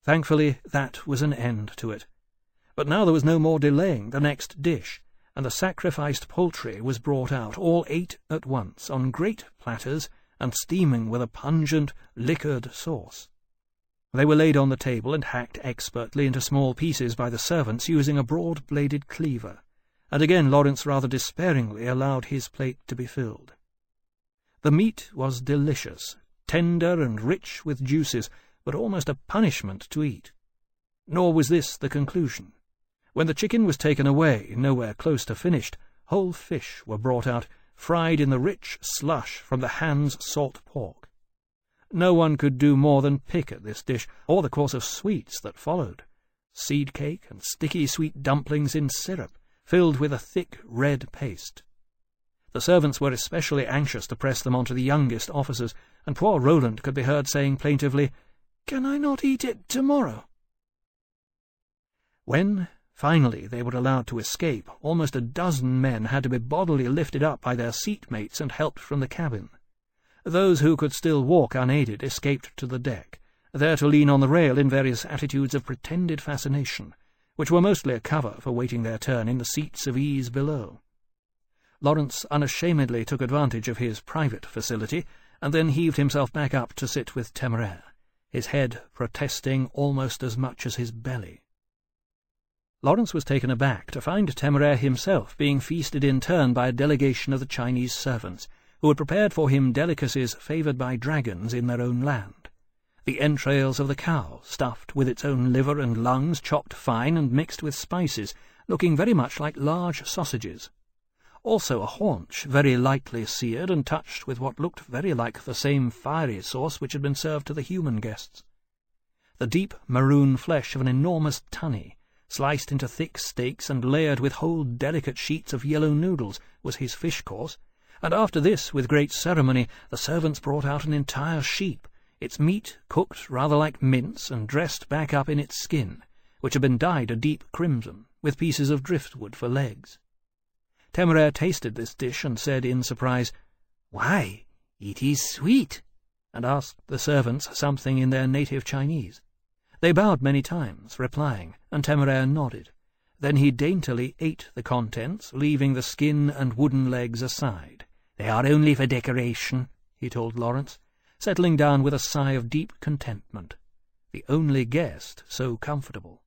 Thankfully, that was an end to it. But now there was no more delaying the next dish, and the sacrificed poultry was brought out, all 8 at once, on great platters, and steaming with a pungent, liquored sauce. They were laid on the table and hacked expertly into small pieces by the servants using a broad-bladed cleaver, and again Lawrence rather despairingly allowed his plate to be filled. The meat was delicious, tender and rich with juices, but almost a punishment to eat. Nor was this the conclusion. When the chicken was taken away, nowhere close to finished, whole fish were brought out, fried in the rich slush from the Hans salt pork. No one could do more than pick at this dish, or the course of sweets that followed. Seed cake and sticky sweet dumplings in syrup, filled with a thick red paste. The servants were especially anxious to press them on to the youngest officers, and poor Roland could be heard saying plaintively, "Can I not eat it tomorrow?" When, finally, they were allowed to escape, almost a dozen men had to be bodily lifted up by their seatmates and helped from the cabin. Those who could still walk unaided escaped to the deck, there to lean on the rail in various attitudes of pretended fascination, which were mostly a cover for waiting their turn in the seats of ease below. Lawrence unashamedly took advantage of his private facility, and then heaved himself back up to sit with Temeraire, his head protesting almost as much as his belly. Lawrence was taken aback to find Temeraire himself being feasted in turn by a delegation of the Chinese servants, who had prepared for him delicacies favoured by dragons in their own land. The entrails of the cow, stuffed with its own liver and lungs, chopped fine and mixed with spices, looking very much like large sausages. Also a haunch, very lightly seared and touched with what looked very like the same fiery sauce which had been served to the human guests. The deep maroon flesh of an enormous tunny, sliced into thick steaks and layered with whole delicate sheets of yellow noodles, was his fish course, and after this, with great ceremony, the servants brought out an entire sheep, its meat cooked rather like mince and dressed back up in its skin, which had been dyed a deep crimson, with pieces of driftwood for legs. Temeraire tasted this dish and said in surprise, "Why, it is sweet," and asked the servants something in their native Chinese. They bowed many times, replying, and Temeraire nodded. Then he daintily ate the contents, leaving the skin and wooden legs aside. "They are only for decoration," he told Lawrence, settling down with a sigh of deep contentment. The only guest so comfortable.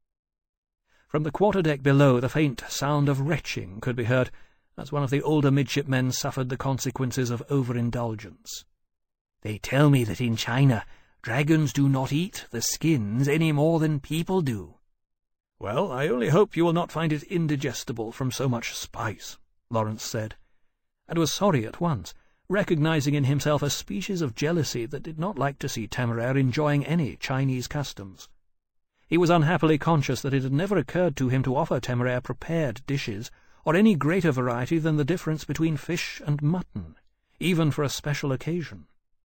From the quarter-deck below the faint sound of retching could be heard, as one of the older midshipmen suffered the consequences of overindulgence. "They tell me that in China dragons do not eat the skins any more than people do." "Well, I only hope you will not find it indigestible from so much spice," Lawrence said, and was sorry at once, recognizing in himself a species of jealousy that did not like to see Temeraire enjoying any Chinese customs. He was unhappily conscious that it had never occurred to him to offer Temeraire prepared dishes, or any greater variety than the difference between fish and mutton, even for a special occasion.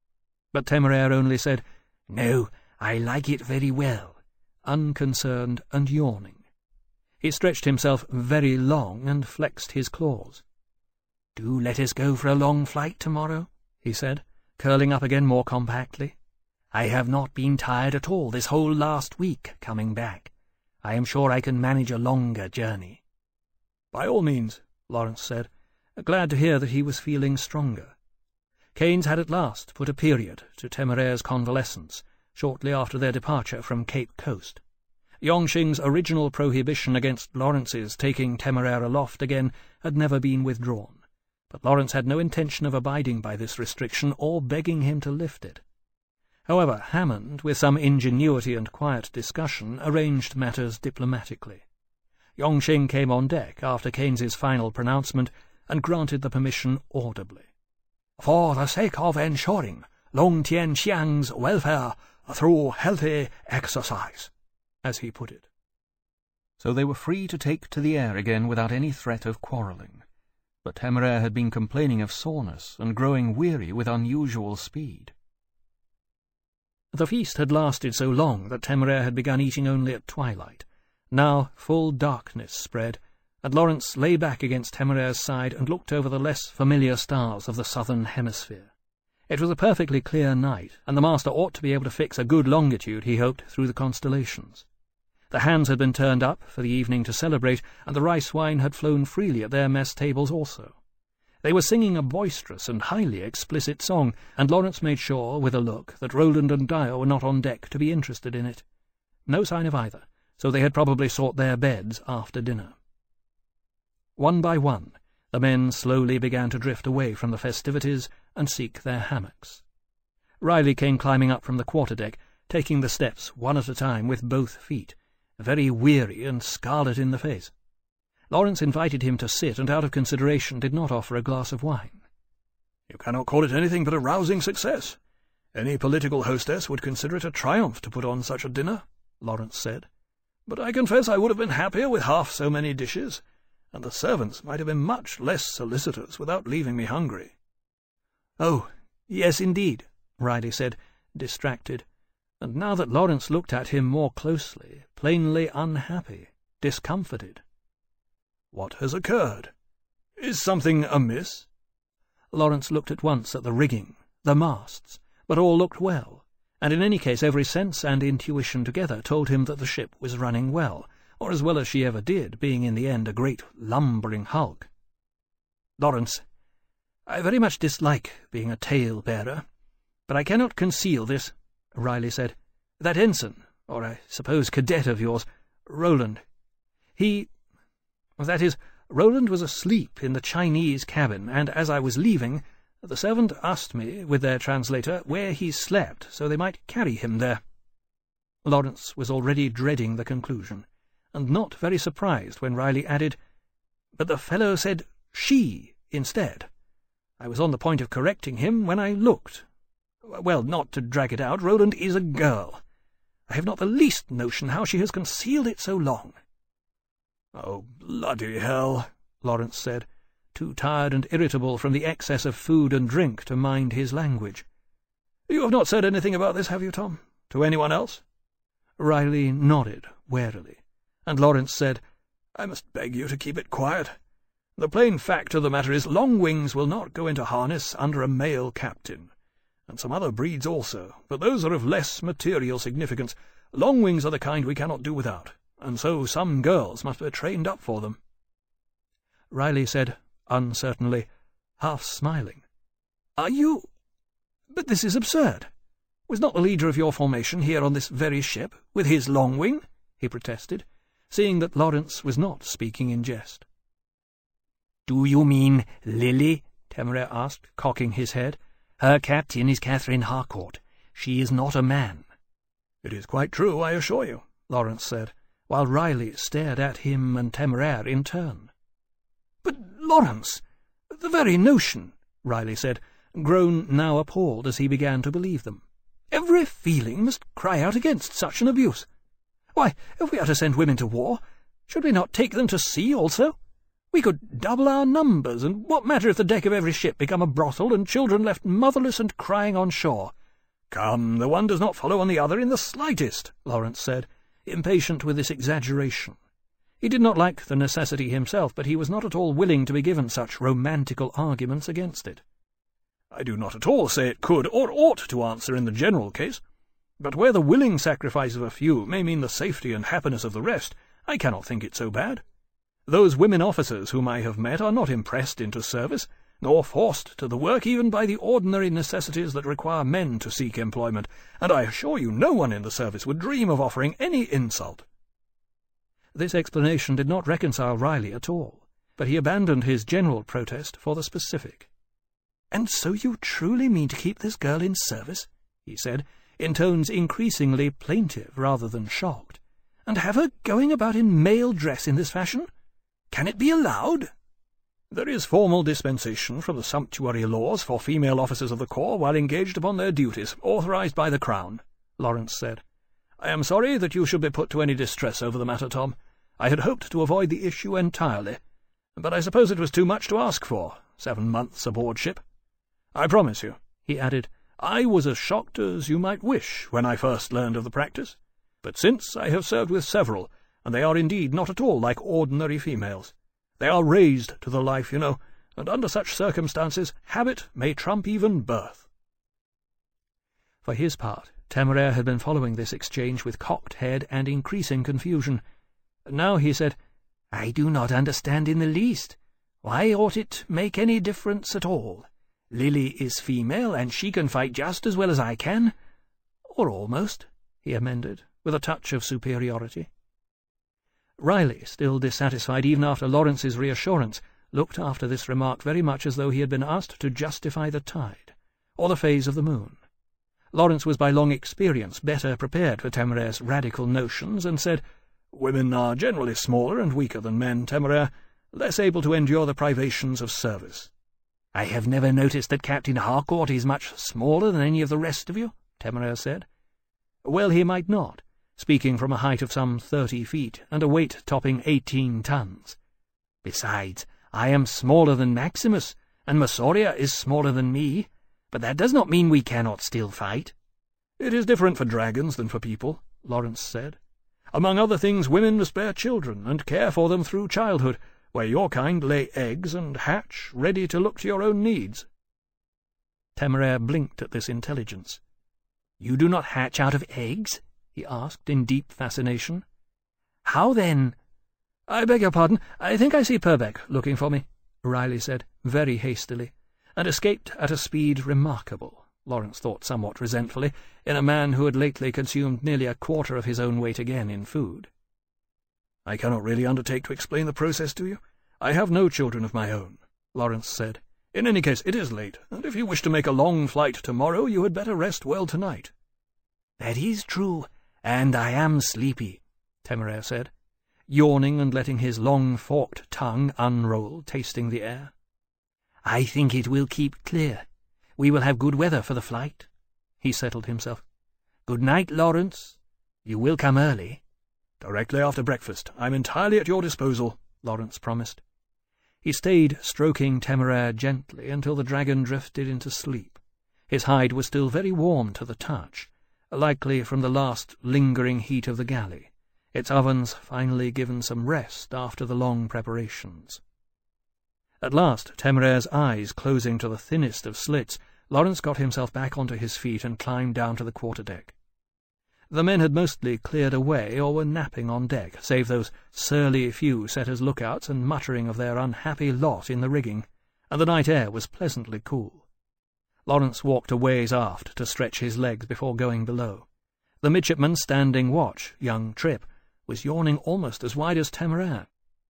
But Temeraire only said, "No, I like it very well," unconcerned and yawning. He stretched himself very long and flexed his claws. "Do let us go for a long flight tomorrow," he said, curling up again more compactly. "I have not been tired at all this whole last week coming back. I am sure I can manage a longer journey." "By all means," Lawrence said, glad to hear that he was feeling stronger. Keynes had at last put a period to Temeraire's convalescence, shortly after their departure from Cape Coast. Yongxing's original prohibition against Lawrence's taking Temeraire aloft again had never been withdrawn, but Lawrence had no intention of abiding by this restriction or begging him to lift it. However, Hammond, with some ingenuity and quiet discussion, arranged matters diplomatically. Yongxing came on deck after Keynes's final pronouncement and granted the permission audibly. "For the sake of ensuring Long Tianxiang's welfare through healthy exercise," as he put it. So they were free to take to the air again without any threat of quarrelling. But Temeraire had been complaining of soreness and growing weary with unusual speed. The feast had lasted so long that Temeraire had begun eating only at twilight. Now full darkness spread, and Lawrence lay back against Temeraire's side and looked over the less familiar stars of the southern hemisphere. It was a perfectly clear night, and the master ought to be able to fix a good longitude, he hoped, through the constellations. The hands had been turned up for the evening to celebrate, and the rice wine had flown freely at their mess tables also. They were singing a boisterous and highly explicit song, and Lawrence made sure, with a look, that Roland and Dyer were not on deck to be interested in it. No sign of either, so they had probably sought their beds after dinner. One by one, the men slowly began to drift away from the festivities and seek their hammocks. Riley came climbing up from the quarter-deck, taking the steps one at a time with both feet, very weary and scarlet in the face. Lawrence invited him to sit, and out of consideration did not offer a glass of wine. "You cannot call it anything but a rousing success. Any political hostess would consider it a triumph to put on such a dinner," Lawrence said. "But I confess I would have been happier with half so many dishes, and the servants might have been much less solicitous without leaving me hungry." "Oh, yes, indeed," Riley said, distracted, and now that Lawrence looked at him more closely, plainly unhappy, discomfited. "What has occurred? Is something amiss?" Lawrence looked at once at the rigging, the masts, but all looked well, and in any case every sense and intuition together told him that the ship was running well, or as well as she ever did, being in the end a great lumbering hulk. "Lawrence, I very much dislike being a tale-bearer, but I cannot conceal this," Riley said. "That ensign, or I suppose cadet of yours, Roland, Roland was asleep in the Chinese cabin, and as I was leaving, the servant asked me, with their translator, where he slept, so they might carry him there." Lawrence was already dreading the conclusion, and not very surprised when Riley added, "But the fellow said she instead. I was on the point of correcting him when I looked. Well, not to drag it out, Roland is a girl. I have not the least notion how she has concealed it so long." "Oh, bloody hell," Lawrence said, too tired and irritable from the excess of food and drink to mind his language. "You have not said anything about this, have you, Tom? To anyone else?" Riley nodded warily, and Lawrence said, "I must beg you to keep it quiet. The plain fact of the matter is Longwings will not go into harness under a male captain, and some other breeds also, but those are of less material significance. Longwings are the kind we cannot do without, and so some girls must be trained up for them." Riley said, uncertainly, half smiling, "Are you— But this is absurd. Was not the leader of your formation here on this very ship, with his Longwing?" he protested, seeing that Lawrence was not speaking in jest. "Do you mean Lily?" Temeraire asked, cocking his head. "Her captain is Catherine Harcourt. She is not a man." "It is quite true, I assure you," Lawrence said, while Riley stared at him and Temeraire in turn. "But, Lawrence, the very notion," Riley said, grown now appalled as he began to believe them. "Every feeling must cry out against such an abuse. Why, if we are to send women to war, should we not take them to sea also? We could double our numbers, and what matter if the deck of every ship become a brothel and children left motherless and crying on shore?" "Come, the one does not follow on the other in the slightest," Lawrence said, impatient with this exaggeration. He did not like the necessity himself, but he was not at all willing to be given such romantical arguments against it. "I do not at all say it could or ought to answer in the general case, but where the willing sacrifice of a few may mean the safety and happiness of the rest, I cannot think it so bad. Those women officers whom I have met are not impressed into service, nor forced to the work even by the ordinary necessities that require men to seek employment, and I assure you no one in the service would dream of offering any insult." This explanation did not reconcile Riley at all, but he abandoned his general protest for the specific. "And so you truly mean to keep this girl in service?" he said, in tones increasingly plaintive rather than shocked, "and have her going about in male dress in this fashion? Can it be allowed?" "There is formal dispensation from the sumptuary laws for female officers of the corps while engaged upon their duties, authorized by the Crown," Lawrence said. "I am sorry that you should be put to any distress over the matter, Tom. I had hoped to avoid the issue entirely, but I suppose it was too much to ask for, 7 months aboard ship. I promise you," he added, "I was as shocked as you might wish when I first learned of the practice, but since I have served with several, and they are indeed not at all like ordinary females. They are raised to the life, you know, and under such circumstances habit may trump even birth." For his part, Temeraire had been following this exchange with cocked head and increasing confusion. Now he said, "I do not understand in the least. Why ought it make any difference at all? Lily is female, and she can fight just as well as I can. Or almost," he amended, with a touch of superiority. Riley, still dissatisfied even after Lawrence's reassurance, looked after this remark very much as though he had been asked to justify the tide, or the phase of the moon. Lawrence was by long experience better prepared for Temeraire's radical notions, and said, "Women are generally smaller and weaker than men, Temeraire, less able to endure the privations of service." "I have never noticed that Captain Harcourt is much smaller than any of the rest of you," Temeraire said. Well, he might not, speaking from a height of some 30 feet, and a weight topping 18 tons. "Besides, I am smaller than Maximus, and Massoria is smaller than me, but that does not mean we cannot still fight." "It is different for dragons than for people," Lawrence said. "Among other things, women must bear children, and care for them through childhood, where your kind lay eggs and hatch, ready to look to your own needs." Temeraire blinked at this intelligence. "You do not hatch out of eggs?" he asked in deep fascination. "How then—" "I beg your pardon, I think I see Purbeck looking for me," Riley said, very hastily, and escaped at a speed remarkable, Lawrence thought somewhat resentfully, in a man who had lately consumed nearly a quarter of his own weight again in food. "I cannot really undertake to explain the process to you. I have no children of my own," Lawrence said. "In any case, it is late, and if you wish to make a long flight tomorrow, you had better rest well tonight." "That is true, and I am sleepy," Temeraire said, yawning and letting his long forked tongue unroll, tasting the air. "I think it will keep clear. We will have good weather for the flight." He settled himself. "Good night, Lawrence. You will come early." "Directly after breakfast. I'm entirely at your disposal," Lawrence promised. He stayed stroking Temeraire gently until the dragon drifted into sleep. His hide was still very warm to the touch, likely from the last lingering heat of the galley, its ovens finally given some rest after the long preparations. At last, Temeraire's eyes closing to the thinnest of slits, Lawrence got himself back onto his feet and climbed down to the quarter-deck. The men had mostly cleared away or were napping on deck, save those surly few set as lookouts and muttering of their unhappy lot in the rigging, and the night air was pleasantly cool. Lawrence walked a ways aft to stretch his legs before going below. The midshipman standing watch, young Tripp, was yawning almost as wide as Temeraire.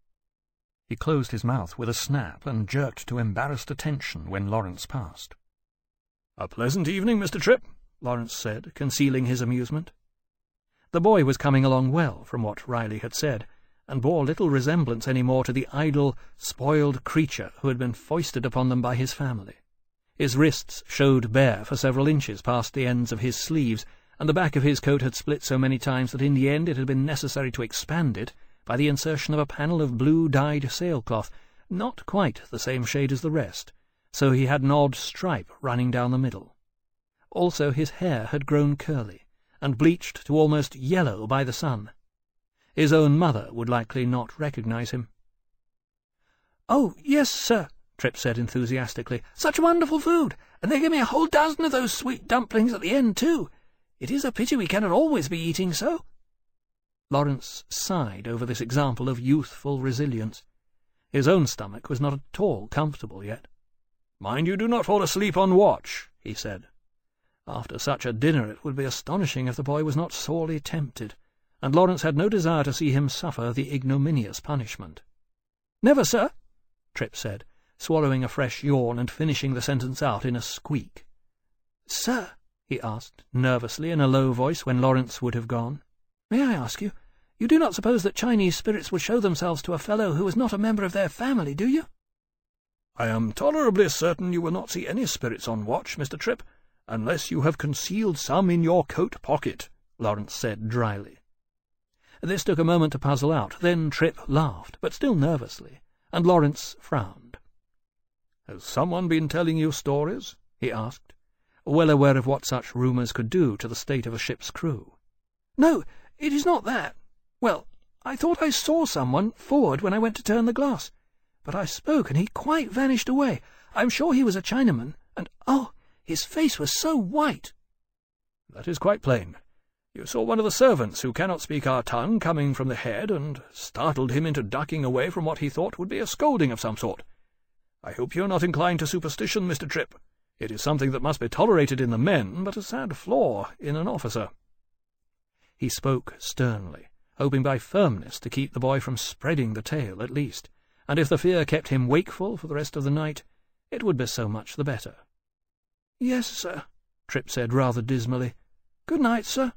He closed his mouth with a snap and jerked to embarrassed attention when Lawrence passed. "A pleasant evening, Mr. Tripp," Lawrence said, concealing his amusement. The boy was coming along well, from what Riley had said, and bore little resemblance any more to the idle, spoiled creature who had been foisted upon them by his family. His wrists showed bare for several inches past the ends of his sleeves, and the back of his coat had split so many times that in the end it had been necessary to expand it by the insertion of a panel of blue-dyed sailcloth, not quite the same shade as the rest, so he had an odd stripe running down the middle. Also his hair had grown curly, and bleached to almost yellow by the sun. His own mother would likely not recognize him. "Oh, yes, sir," Tripp said enthusiastically. "Such wonderful food, and they gave me a whole dozen of those sweet dumplings at the end, too. It is a pity we cannot always be eating so." Lawrence sighed over this example of youthful resilience. His own stomach was not at all comfortable yet. "Mind you do not fall asleep on watch," he said. After such a dinner it would be astonishing if the boy was not sorely tempted, and Lawrence had no desire to see him suffer the ignominious punishment. "Never, sir," Tripp said, swallowing a fresh yawn and finishing the sentence out in a squeak. "Sir," he asked, nervously, in a low voice, when Lawrence would have gone, "may I ask you, you do not suppose that Chinese spirits would show themselves to a fellow who was not a member of their family, do you?" "I am tolerably certain you will not see any spirits on watch, Mr. Tripp, unless you have concealed some in your coat pocket," Lawrence said dryly. This took a moment to puzzle out. Then Tripp laughed, but still nervously, and Lawrence frowned. "Has someone been telling you stories?" he asked, well aware of what such rumours could do to the state of a ship's crew. "No, it is not that. Well, I thought I saw someone forward when I went to turn the glass, but I spoke and he quite vanished away. I'm sure he was a Chinaman, and, oh, his face was so white." "That is quite plain. You saw one of the servants who cannot speak our tongue coming from the head, and startled him into ducking away from what he thought would be a scolding of some sort. I hope you are not inclined to superstition, Mr. Tripp. It is something that must be tolerated in the men, but a sad flaw in an officer." He spoke sternly, hoping by firmness to keep the boy from spreading the tale at least, and if the fear kept him wakeful for the rest of the night, it would be so much the better. "Yes, sir," Tripp said rather dismally. "Good night, sir."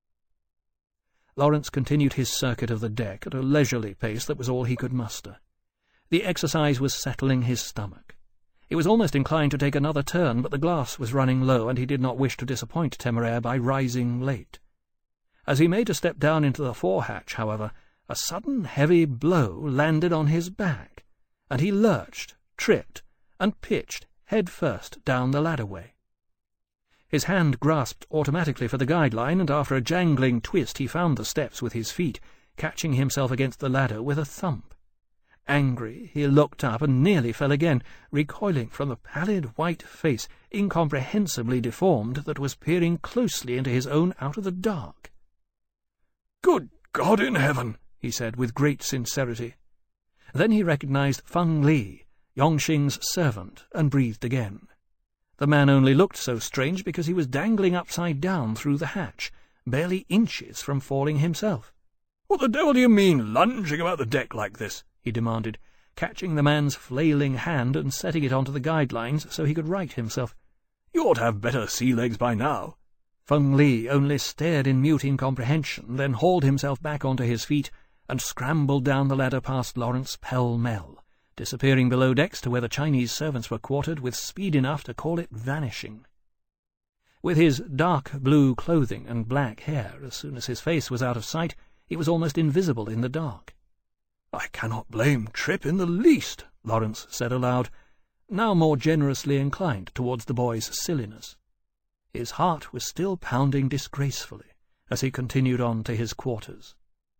Lawrence continued his circuit of the deck at a leisurely pace that was all he could muster. The exercise was settling his stomach. He was almost inclined to take another turn, but the glass was running low, and he did not wish to disappoint Temeraire by rising late. As he made to step down into the forehatch, however, a sudden heavy blow landed on his back, and he lurched, tripped, and pitched head first down the ladderway. His hand grasped automatically for the guide-line, and after a jangling twist he found the steps with his feet, catching himself against the ladder with a thump. Angry, he looked up and nearly fell again, recoiling from the pallid white face, incomprehensibly deformed, that was peering closely into his own out of the dark. "Good God in heaven!" he said with great sincerity. Then he recognized Feng Li, Yongxing's servant, and breathed again. The man only looked so strange because he was dangling upside down through the hatch, barely inches from falling himself. "What the devil do you mean, lunging about the deck like this?" he demanded, catching the man's flailing hand and setting it onto the guidelines so he could right himself. "You ought to have better sea legs by now." Feng Li only stared in mute incomprehension, then hauled himself back onto his feet and scrambled down the ladder past Lawrence pell-mell, disappearing below decks to where the Chinese servants were quartered with speed enough to call it vanishing. With his dark blue clothing and black hair, as soon as his face was out of sight, he was almost invisible in the dark. "I cannot blame Tripp in the least," Lawrence said aloud, now more generously inclined towards the boy's silliness. His heart was still pounding disgracefully as he continued on to his quarters.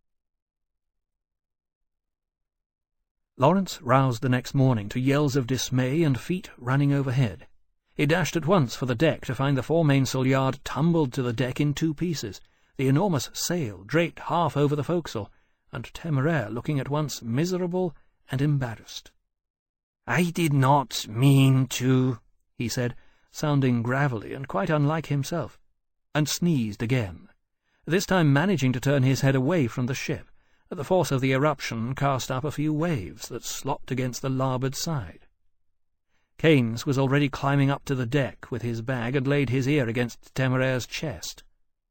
Lawrence roused the next morning to yells of dismay and feet running overhead. He dashed at once for the deck to find the foremainsail yard tumbled to the deck in 2 pieces, the enormous sail draped half over the forecastle, and Temeraire looking at once miserable and embarrassed. "I did not mean to," he said, sounding gravelly and quite unlike himself, and sneezed again, this time managing to turn his head away from the ship. The force of the eruption cast up a few waves that slopped against the larboard side. Keynes was already climbing up to the deck with his bag and laid his ear against Temeraire's chest.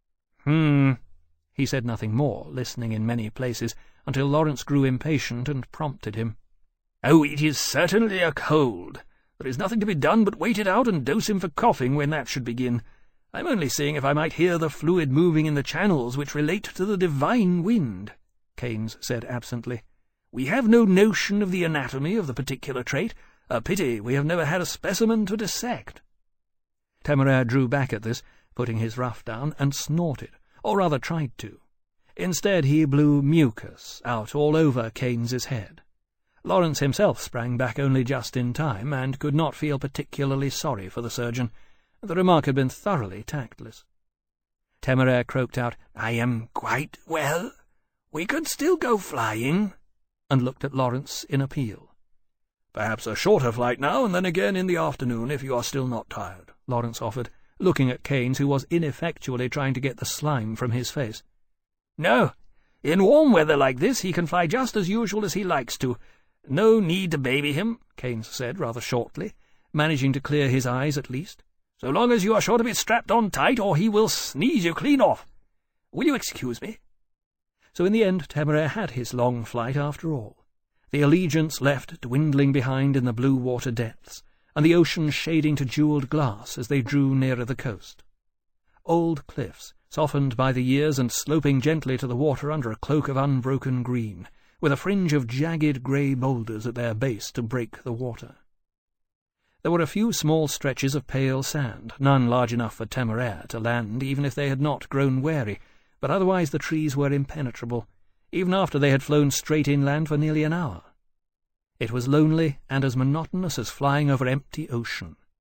He said nothing more, listening in many places, until Lawrence grew impatient and prompted him. "Oh, it is certainly a cold. There is nothing to be done but wait it out and dose him for coughing when that should begin. I'm only seeing if I might hear the fluid moving in the channels which relate to the divine wind," Keynes said absently. "We have no notion of the anatomy of the particular trait. A pity we have never had a specimen to dissect." Temeraire drew back at this, putting his ruff down, and snorted, or rather tried to. Instead he blew mucus out all over Keynes's head. Lawrence himself sprang back only just in time, and could not feel particularly sorry for the surgeon. The remark had been thoroughly tactless. Temeraire croaked out, "I am quite well. We could still go flying," and looked at Lawrence in appeal. "Perhaps a shorter flight now, and then again in the afternoon, if you are still not tired," Lawrence offered, looking at Keynes, who was ineffectually trying to get the slime from his face. "No, in warm weather like this he can fly just as usual as he likes to. No need to baby him," Keynes said rather shortly, managing to clear his eyes at least, "so long as you are sure to be strapped on tight, or he will sneeze you clean off. Will you excuse me?" So in the end Temeraire had his long flight after all, the Allegiance left dwindling behind in the blue water depths, and the ocean shading to jewelled glass as they drew nearer the coast. Old cliffs, softened by the years and sloping gently to the water under a cloak of unbroken green, with a fringe of jagged grey boulders at their base to break the water. There were a few small stretches of pale sand, none large enough for Temeraire to land, even if they had not grown wary, but otherwise the trees were impenetrable, even after they had flown straight inland for nearly an hour. It was lonely and as monotonous as flying over empty ocean.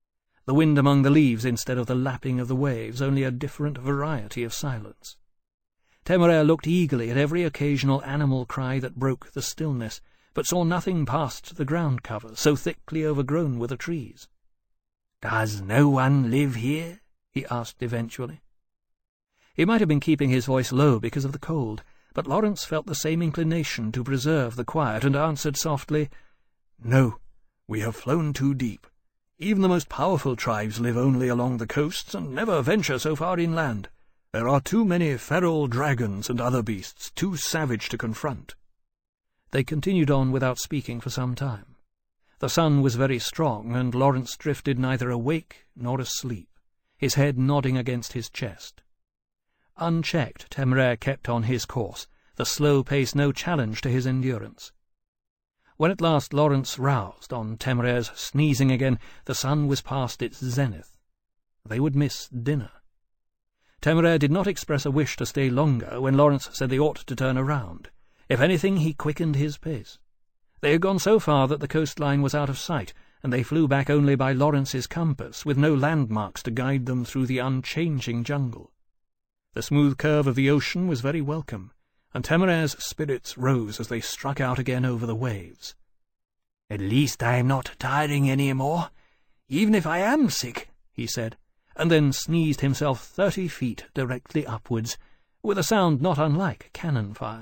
the wind among the leaves instead of the lapping of the waves, only a different variety of silence. Temeraire looked eagerly at every occasional animal cry that broke the stillness, but saw nothing past the ground cover, so thickly overgrown were the trees. "Does no one live here?" he asked eventually. He might have been keeping his voice low because of the cold, but Lawrence felt the same inclination to preserve the quiet, and answered softly, "No, we have flown too deep. Even the most powerful tribes live only along the coasts and never venture so far inland. There are too many feral dragons and other beasts, too savage to confront." They continued on without speaking for some time. The sun was very strong, and Lawrence drifted neither awake nor asleep, his head nodding against his chest. Unchecked, Temeraire kept on his course, the slow pace no challenge to his endurance. When at last Lawrence roused, on Temeraire's sneezing again, the sun was past its zenith. They would miss dinner. Temeraire did not express a wish to stay longer when Lawrence said they ought to turn around. If anything, he quickened his pace. They had gone so far that the coastline was out of sight, and they flew back only by Lawrence's compass, with no landmarks to guide them through the unchanging jungle. The smooth curve of the ocean was very welcome, and Temeraire's spirits rose as they struck out again over the waves. "At least I am not tiring any more, even if I am sick," he said, and then sneezed himself 30 feet directly upwards, with a sound not unlike cannon fire.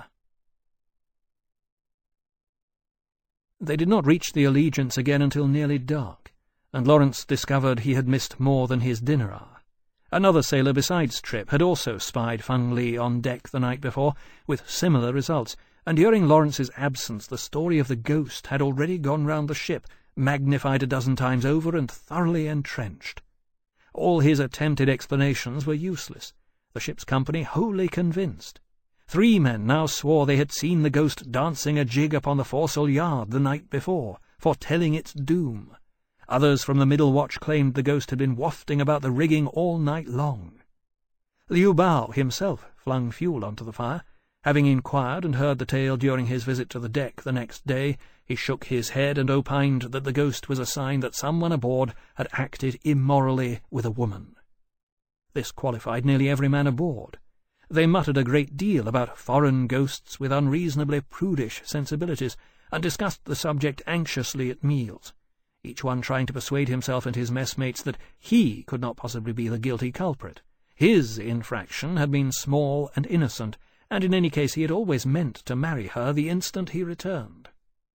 They did not reach the Allegiance again until nearly dark, and Lawrence discovered he had missed more than his dinner hour. Another sailor besides Tripp had also spied Feng Li on deck the night before, with similar results, and during Lawrence's absence the story of the ghost had already gone round the ship, magnified a dozen times over and thoroughly entrenched. All his attempted explanations were useless, the ship's company wholly convinced. 3 men now swore they had seen the ghost dancing a jig upon the foresail yard the night before, foretelling its doom. Others from the middle watch claimed the ghost had been wafting about the rigging all night long. Liu Bao himself flung fuel onto the fire. Having inquired and heard the tale during his visit to the deck the next day, he shook his head and opined that the ghost was a sign that someone aboard had acted immorally with a woman. This qualified nearly every man aboard. They muttered a great deal about foreign ghosts with unreasonably prudish sensibilities, and discussed the subject anxiously at meals, each one trying to persuade himself and his messmates that he could not possibly be the guilty culprit. His infraction had been small and innocent, and in any case he had always meant to marry her the instant he returned.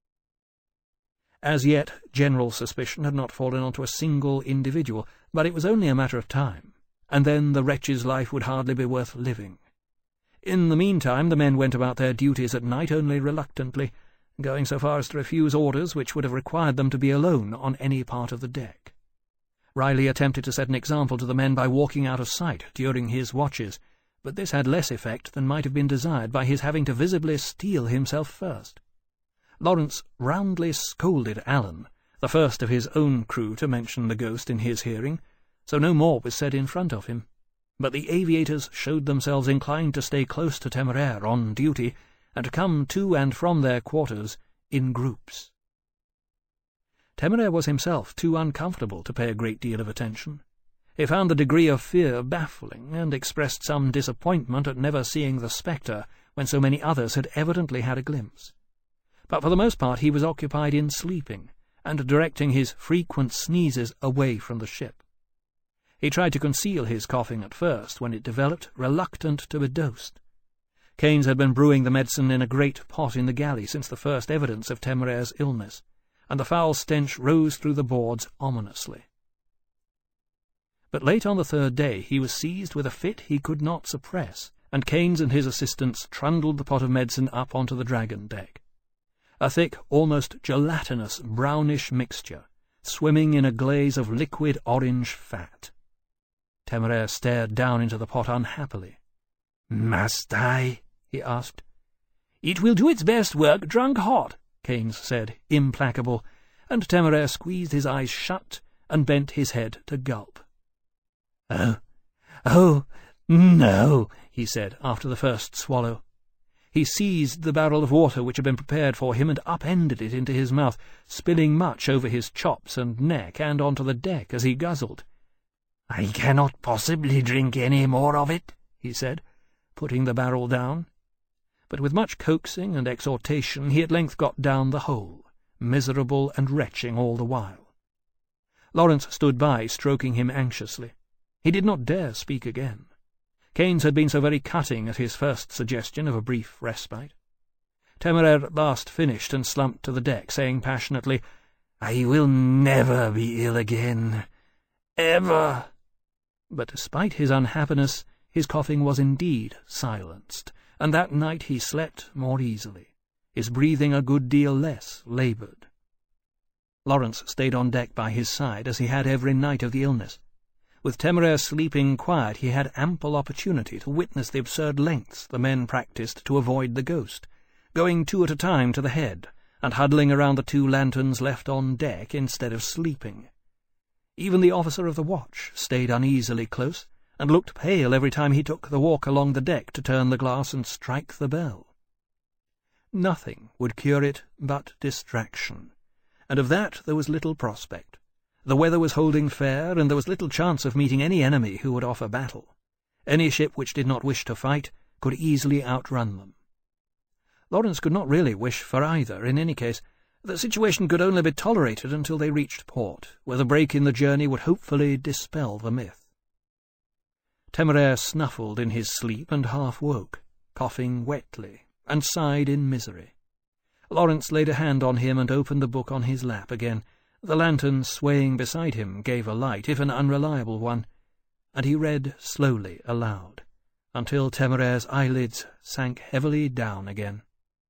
As yet, general suspicion had not fallen onto a single individual, but it was only a matter of time, and then the wretch's life would hardly be worth living. In the meantime, the men went about their duties at night only reluctantly, going so far as to refuse orders which would have required them to be alone on any part of the deck. Riley attempted to set an example to the men by walking out of sight during his watches, but this had less effect than might have been desired by his having to visibly steel himself first. Lawrence roundly scolded Allen, the first of his own crew to mention the ghost in his hearing, so no more was said in front of him. But the aviators showed themselves inclined to stay close to Temeraire on duty, and to come to and from their quarters in groups. Temeraire was himself too uncomfortable to pay a great deal of attention. He found the degree of fear baffling, and expressed some disappointment at never seeing the spectre when so many others had evidently had a glimpse. But for the most part he was occupied in sleeping, and directing his frequent sneezes away from the ship. He tried to conceal his coughing at first, when it developed, reluctant to be dosed. Keynes had been brewing the medicine in a great pot in the galley since the first evidence of Temeraire's illness, and the foul stench rose through the boards ominously. But late on the 3rd day he was seized with a fit he could not suppress, and Keynes and his assistants trundled the pot of medicine up onto the dragon deck. A thick, almost gelatinous, brownish mixture, swimming in a glaze of liquid orange fat. Temeraire stared down into the pot unhappily. "Must I?" he asked. "It will do its best work drunk hot," Keynes said, implacable, and Temeraire squeezed his eyes shut and bent his head to gulp. Oh, no," he said after the first swallow. He seized the barrel of water which had been prepared for him and upended it into his mouth, spilling much over his chops and neck and onto the deck as he guzzled. "I cannot possibly drink any more of it," he said, putting the barrel down. But with much coaxing and exhortation he at length got down the whole, miserable and retching all the while. Lawrence stood by, stroking him anxiously. He did not dare speak again. Keynes had been so very cutting at his first suggestion of a brief respite. Temeraire at last finished and slumped to the deck, saying passionately, "I will never be ill again. Ever." But despite his unhappiness, his coughing was indeed silenced, and that night he slept more easily, his breathing a good deal less laboured. Lawrence stayed on deck by his side, as he had every night of the illness. With Temeraire sleeping quiet, he had ample opportunity to witness the absurd lengths the men practised to avoid the ghost, going 2 at a time to the head, and huddling around the 2 lanterns left on deck instead of sleeping. Even the officer of the watch stayed uneasily close, and looked pale every time he took the walk along the deck to turn the glass and strike the bell. Nothing would cure it but distraction, and of that there was little prospect. The weather was holding fair, and there was little chance of meeting any enemy who would offer battle. Any ship which did not wish to fight could easily outrun them. Lawrence could not really wish for either. In any case, the situation could only be tolerated until they reached port, where the break in the journey would hopefully dispel the myth. Temeraire snuffled in his sleep and half woke, coughing wetly, and sighed in misery. Lawrence laid a hand on him and opened the book on his lap again. The lantern swaying beside him gave a light, if an unreliable one, and he read slowly aloud, until Temeraire's eyelids sank heavily down again.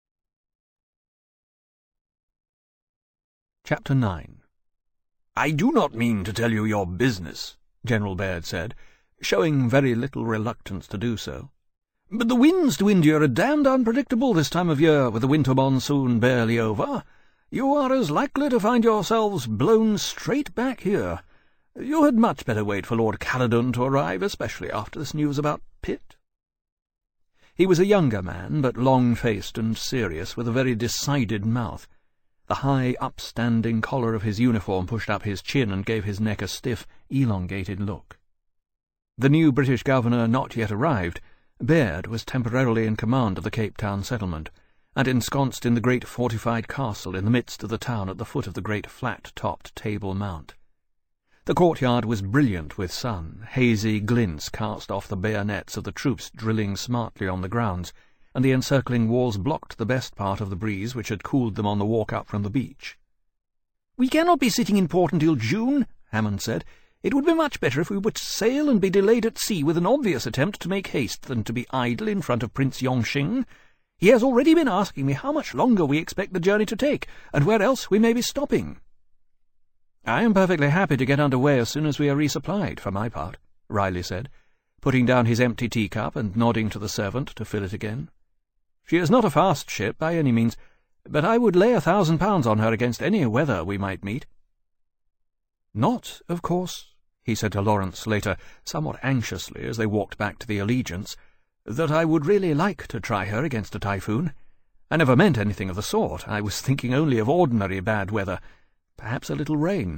Chapter 9. "I do not mean to tell you your business," General Baird said, showing very little reluctance to do so. "But the winds to India are damned unpredictable this time of year, with the winter monsoon barely over. You are as likely to find yourselves blown straight back here. You had much better wait for Lord Caledon to arrive, especially after this news about Pitt." He was a younger man, but long-faced and serious, with a very decided mouth. The high, upstanding collar of his uniform pushed up his chin and gave his neck a stiff, elongated look. The new British governor not yet arrived, Baird was temporarily in command of the Cape Town settlement, and ensconced in the great fortified castle in the midst of the town at the foot of the great flat-topped Table Mount. The courtyard was brilliant with sun, hazy glints cast off the bayonets of the troops drilling smartly on the grounds, and the encircling walls blocked the best part of the breeze which had cooled them on the walk up from the beach. "We cannot be sitting in port until June," Hammond said. "It would be much better if we were to sail and be delayed at sea with an obvious attempt to make haste than to be idle in front of Prince Yongxing. He has already been asking me how much longer we expect the journey to take, and where else we may be stopping." "I am perfectly happy to get under way as soon as we are resupplied, for my part," Riley said, putting down his empty teacup and nodding to the servant to fill it again. "She is not a fast ship by any means, but I would lay £1,000 on her against any weather we might meet." "Not, of course," he said to Lawrence later, somewhat anxiously, as they walked back to the Allegiance, "that I would really like to try her against a typhoon. I never meant anything of the sort. I was thinking only of ordinary bad weather, perhaps a little rain."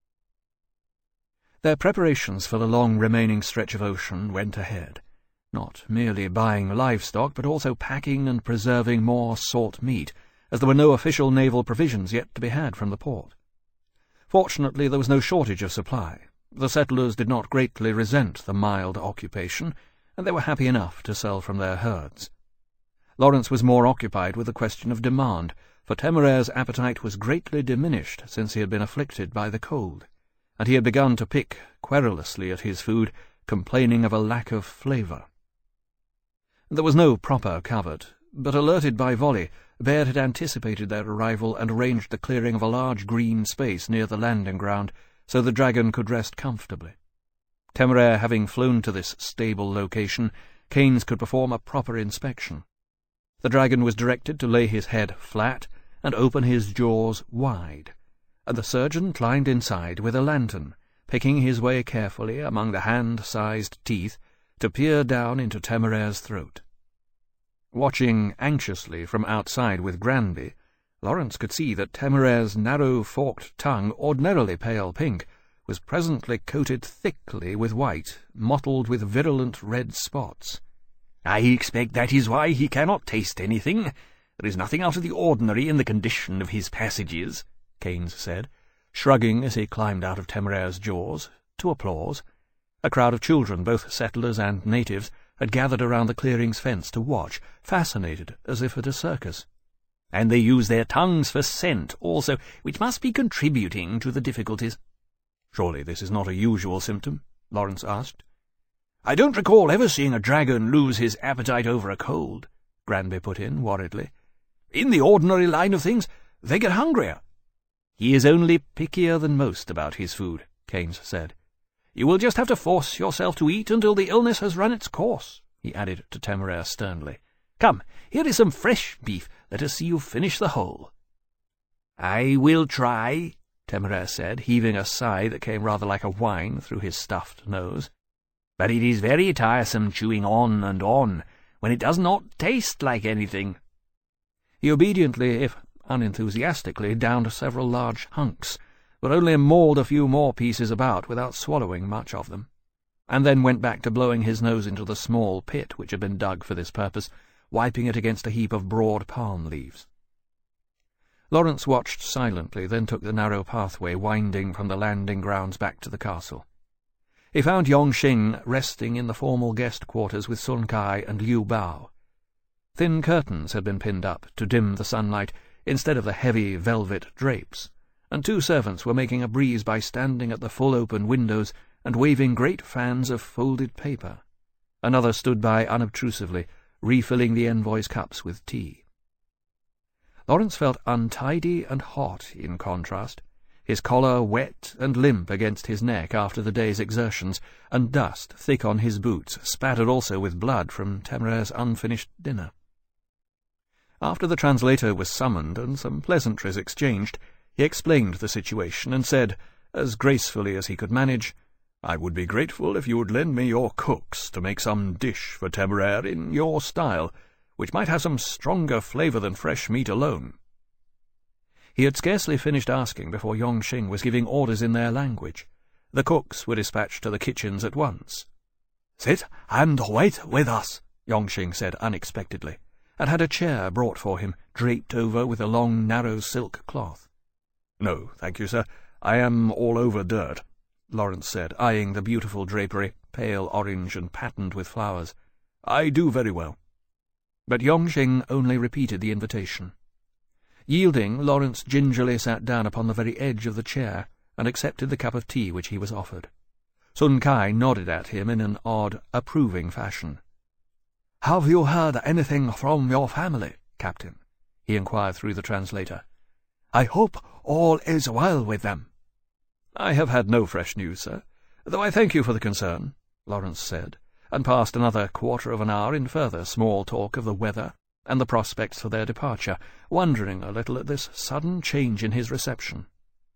Their preparations for the long remaining stretch of ocean went ahead, not merely buying livestock, but also packing and preserving more salt meat, as there were no official naval provisions yet to be had from the port. Fortunately, there was no shortage of supply. The settlers did not greatly resent the mild occupation, and they were happy enough to sell from their herds. Lawrence was more occupied with the question of demand, for Temeraire's appetite was greatly diminished since he had been afflicted by the cold, and he had begun to pick querulously at his food, complaining of a lack of flavour. There was no proper covert, but alerted by volley, Baird had anticipated their arrival and arranged the clearing of a large green space near the landing ground, so the Dragon could rest comfortably. Temeraire having flown to this stable location, Keynes could perform a proper inspection. The Dragon was directed to lay his head flat and open his jaws wide, and the surgeon climbed inside with a lantern, picking his way carefully among the hand-sized teeth to peer down into Temeraire's throat. Watching anxiously from outside with Granby, Lawrence could see that Temeraire's narrow forked tongue, ordinarily pale pink, was presently coated thickly with white, mottled with virulent red spots. "I expect that is why he cannot taste anything. There is nothing out of the ordinary in the condition of his passages," Keynes said, shrugging as he climbed out of Temeraire's jaws, to applause. A crowd of children, both settlers and natives, had gathered around the clearing's fence to watch, fascinated as if at a circus. "And they use their tongues for scent also, which must be contributing to the difficulties." "Surely this is not a usual symptom?" Lawrence asked. "I don't recall ever seeing a dragon lose his appetite over a cold," Granby put in worriedly. "In the ordinary line of things, they get hungrier." "He is only pickier than most about his food," Keynes said. "You will just have to force yourself to eat until the illness has run its course," he added to Temeraire sternly. "Come, here is some fresh beef. Let us see you finish the whole." "I will try," Temeraire said, heaving a sigh that came rather like a whine through his stuffed nose. "But it is very tiresome chewing on and on, when it does not taste like anything." He obediently, if unenthusiastically, downed several large hunks, but only mauled a few more pieces about without swallowing much of them, and then went back to blowing his nose into the small pit which had been dug for this purpose, wiping it against a heap of broad palm leaves. Lawrence watched silently, then took the narrow pathway winding from the landing grounds back to the castle. He found Yongxing resting in the formal guest quarters with Sun Kai and Liu Bao. Thin curtains had been pinned up to dim the sunlight instead of the heavy velvet drapes, and two servants were making a breeze by standing at the full-open windows and waving great fans of folded paper. Another stood by unobtrusively, refilling the envoy's cups with tea. Lawrence felt untidy and hot in contrast, his collar wet and limp against his neck after the day's exertions, and dust thick on his boots, spattered also with blood from Temeraire's unfinished dinner. After the translator was summoned and some pleasantries exchanged, he explained the situation and said, as gracefully as he could manage, "I would be grateful if you would lend me your cooks to make some dish for Temeraire in your style, which might have some stronger flavour than fresh meat alone." He had scarcely finished asking before Yongxing was giving orders in their language. The cooks were dispatched to the kitchens at once. "Sit and wait with us," Yongxing said unexpectedly, and had a chair brought for him, draped over with a long, narrow silk cloth. "No, thank you, sir. I am all over dirt," Lawrence said, eyeing the beautiful drapery, pale orange and patterned with flowers. "I do very well." But Yongxing only repeated the invitation. Yielding, Lawrence gingerly sat down upon the very edge of the chair and accepted the cup of tea which he was offered. Sun Kai nodded at him in an odd, approving fashion. "Have you heard anything from your family, Captain?" he inquired through the translator. "I hope all is well with them." "I have had no fresh news, sir, though I thank you for the concern," Lawrence said, and passed another quarter of an hour in further small talk of the weather and the prospects for their departure, wondering a little at this sudden change in his reception.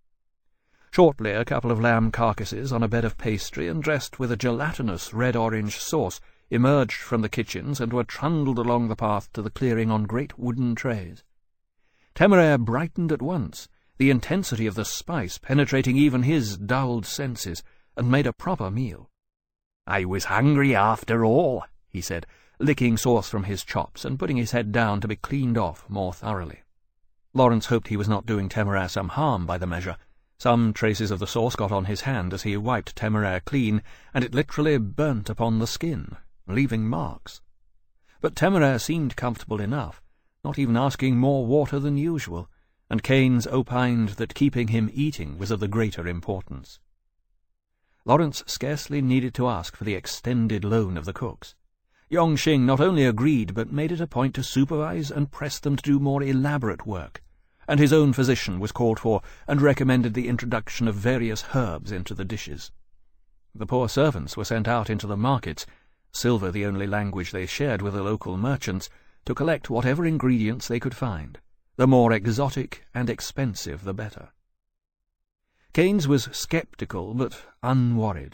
Shortly a couple of lamb carcasses on a bed of pastry and dressed with a gelatinous red-orange sauce emerged from the kitchens and were trundled along the path to the clearing on great wooden trays. Temeraire brightened at once, the intensity of the spice penetrating even his dulled senses, and made a proper meal. "I was hungry after all," he said, licking sauce from his chops and putting his head down to be cleaned off more thoroughly. Lawrence hoped he was not doing Temeraire some harm by the measure. Some traces of the sauce got on his hand as he wiped Temeraire clean, and it literally burnt upon the skin, leaving marks. But Temeraire seemed comfortable enough, not even asking more water than usual, and Keynes opined that keeping him eating was of the greater importance. Lawrence scarcely needed to ask for the extended loan of the cooks. Yongxing not only agreed, but made it a point to supervise and press them to do more elaborate work, and his own physician was called for and recommended the introduction of various herbs into the dishes. The poor servants were sent out into the markets, silver the only language they shared with the local merchants, to collect whatever ingredients they could find, the more exotic and expensive the better. Keynes was sceptical but unworried,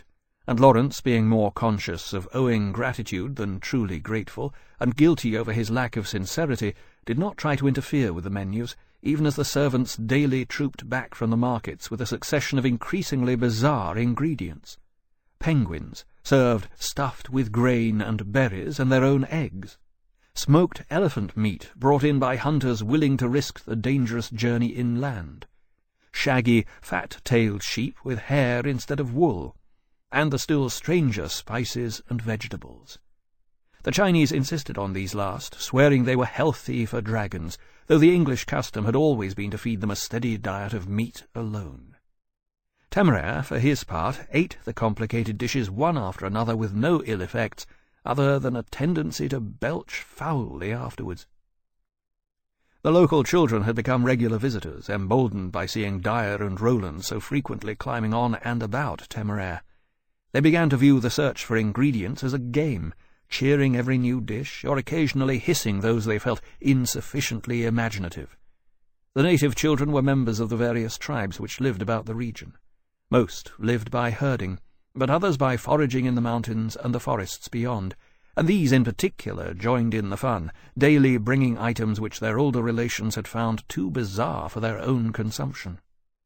and Lawrence, being more conscious of owing gratitude than truly grateful, and guilty over his lack of sincerity, did not try to interfere with the menus, even as the servants daily trooped back from the markets with a succession of increasingly bizarre ingredients. Penguins, served stuffed with grain and berries and their own eggs. Smoked elephant meat brought in by hunters willing to risk the dangerous journey inland. Shaggy, fat-tailed sheep with hair instead of wool, and the still stranger spices and vegetables. The Chinese insisted on these last, swearing they were healthy for dragons, though the English custom had always been to feed them a steady diet of meat alone. Temeraire, for his part, ate the complicated dishes one after another with no ill effects, other than a tendency to belch foully afterwards. The local children had become regular visitors, emboldened by seeing Dyer and Roland so frequently climbing on and about Temeraire. They began to view the search for ingredients as a game, cheering every new dish, or occasionally hissing those they felt insufficiently imaginative. The native children were members of the various tribes which lived about the region. Most lived by herding, but others by foraging in the mountains and the forests beyond, and these in particular joined in the fun, daily bringing items which their older relations had found too bizarre for their own consumption.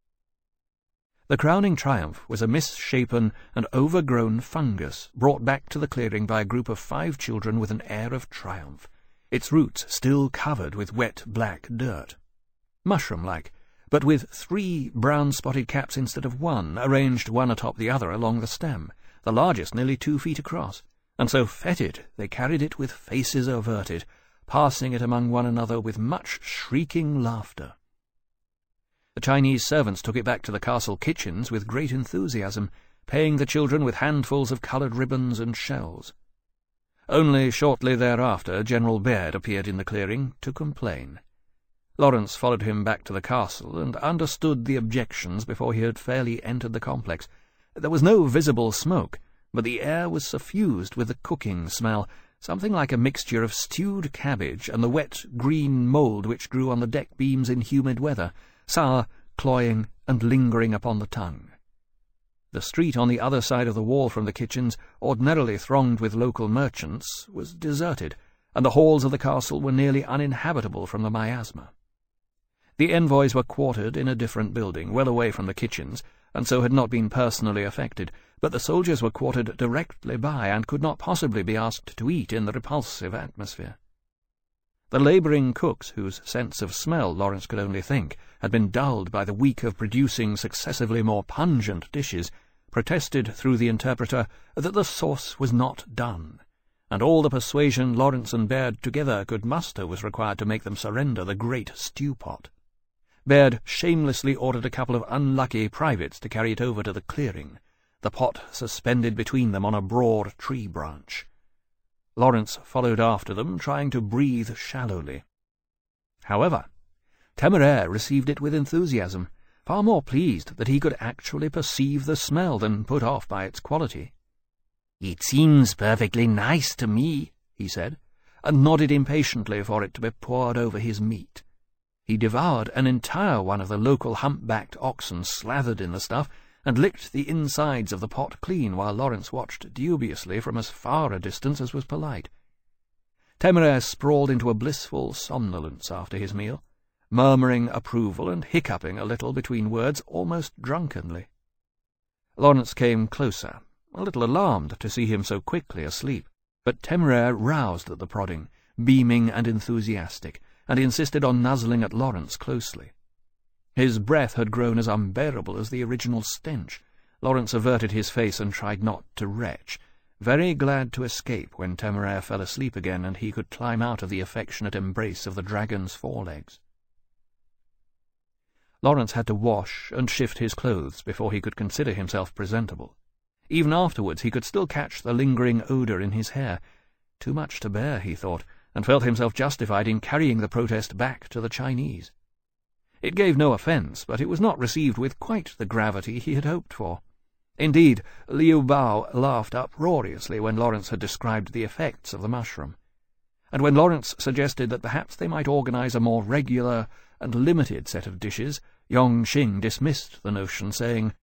The crowning triumph was a misshapen and overgrown fungus brought back to the clearing by a group of 5 children with an air of triumph, its roots still covered with wet black dirt. Mushroom-like, but with 3 brown-spotted caps instead of 1, arranged one atop the other along the stem, the largest nearly 2 feet across, and so fetid they carried it with faces averted, passing it among one another with much shrieking laughter. The Chinese servants took it back to the castle kitchens with great enthusiasm, paying the children with handfuls of coloured ribbons and shells. Only shortly thereafter General Baird appeared in the clearing to complain. Lawrence followed him back to the castle and understood the objections before he had fairly entered the complex. There was no visible smoke, but the air was suffused with the cooking smell, something like a mixture of stewed cabbage and the wet green mould which grew on the deck beams in humid weather, sour, cloying, and lingering upon the tongue. The street on the other side of the wall from the kitchens, ordinarily thronged with local merchants, was deserted, and the halls of the castle were nearly uninhabitable from the miasma. The envoys were quartered in a different building, well away from the kitchens, and so had not been personally affected, but the soldiers were quartered directly by and could not possibly be asked to eat in the repulsive atmosphere. The labouring cooks, whose sense of smell, Lawrence could only think, had been dulled by the week of producing successively more pungent dishes, protested through the interpreter that the sauce was not done, and all the persuasion Lawrence and Baird together could muster was required to make them surrender the great stew-pot. Baird shamelessly ordered a couple of unlucky privates to carry it over to the clearing, the pot suspended between them on a broad tree branch. Lawrence followed after them, trying to breathe shallowly. However, Temeraire received it with enthusiasm, far more pleased that he could actually perceive the smell than put off by its quality. "It seems perfectly nice to me," he said, and nodded impatiently for it to be poured over his meat. He devoured an entire one of the local hump-backed oxen slathered in the stuff, and licked the insides of the pot clean while Lawrence watched dubiously from as far a distance as was polite. Temeraire sprawled into a blissful somnolence after his meal, murmuring approval and hiccuping a little between words almost drunkenly. Lawrence came closer, a little alarmed to see him so quickly asleep, but Temeraire roused at the prodding, beaming and enthusiastic, and insisted on nuzzling at Lawrence closely. His breath had grown as unbearable as the original stench. Lawrence averted his face and tried not to retch, very glad to escape when Temeraire fell asleep again and he could climb out of the affectionate embrace of the dragon's forelegs. Lawrence had to wash and shift his clothes before he could consider himself presentable. Even afterwards he could still catch the lingering odour in his hair. Too much to bear, he thought, and felt himself justified in carrying the protest back to the Chinese. It gave no offence, but it was not received with quite the gravity he had hoped for. Indeed, Liu Bao laughed uproariously when Lawrence had described the effects of the mushroom, and when Lawrence suggested that perhaps they might organise a more regular and limited set of dishes, Yong Xing dismissed the notion, saying,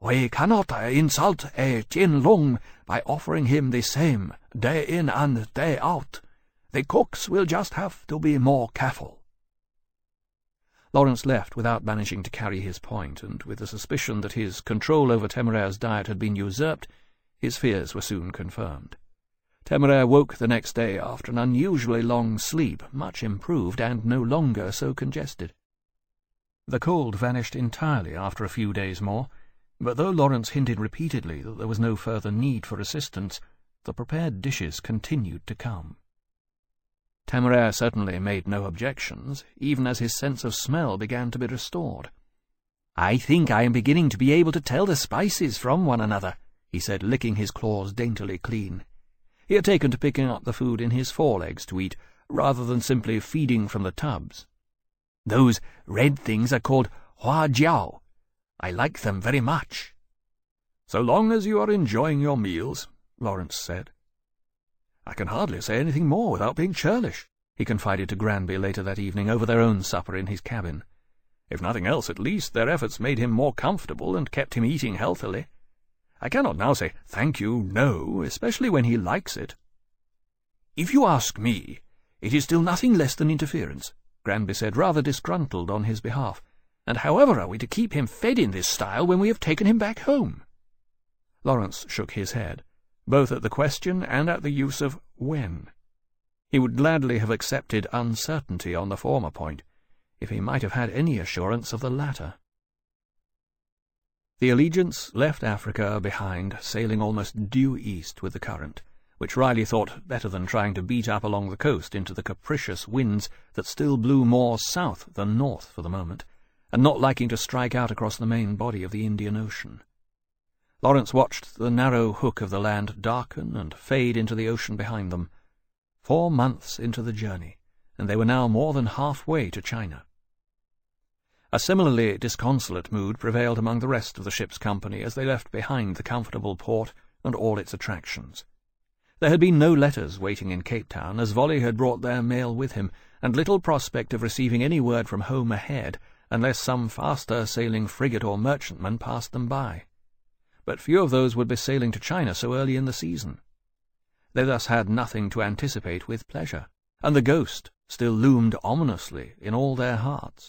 "We cannot insult a Tien Lung by offering him the same, day in and day out. The cooks will just have to be more careful." Lawrence left without managing to carry his point, and with the suspicion that his control over Temeraire's diet had been usurped, his fears were soon confirmed. Temeraire woke the next day after an unusually long sleep, much improved and no longer so congested. The cold vanished entirely after a few days more, but though Lawrence hinted repeatedly that there was no further need for assistance, the prepared dishes continued to come. Temeraire certainly made no objections, even as his sense of smell began to be restored. "I think I am beginning to be able to tell the spices from one another," he said, licking his claws daintily clean. He had taken to picking up the food in his forelegs to eat, rather than simply feeding from the tubs. "Those red things are called hua jiao. I like them very much." "So long as you are enjoying your meals," Lawrence said. "I can hardly say anything more without being churlish," he confided to Granby later that evening over their own supper in his cabin. If nothing else, at least their efforts made him more comfortable and kept him eating healthily. I cannot now say, "Thank you, no," especially when he likes it. "If you ask me, it is still nothing less than interference," Granby said, rather disgruntled on his behalf. "And however are we to keep him fed in this style when we have taken him back home?" Lawrence shook his head, both at the question and at the use of when. He would gladly have accepted uncertainty on the former point, if he might have had any assurance of the latter. The Allegiance left Africa behind, sailing almost due east with the current, which Riley thought better than trying to beat up along the coast into the capricious winds that still blew more south than north for the moment, and not liking to strike out across the main body of the Indian Ocean. Lawrence watched the narrow hook of the land darken and fade into the ocean behind them. 4 months into the journey, and they were now more than halfway to China. A similarly disconsolate mood prevailed among the rest of the ship's company as they left behind the comfortable port and all its attractions. There had been no letters waiting in Cape Town, as Volley had brought their mail with him, and little prospect of receiving any word from home ahead, unless some faster-sailing frigate or merchantman passed them by. But few of those would be sailing to China so early in the season. They thus had nothing to anticipate with pleasure, and the ghost still loomed ominously in all their hearts.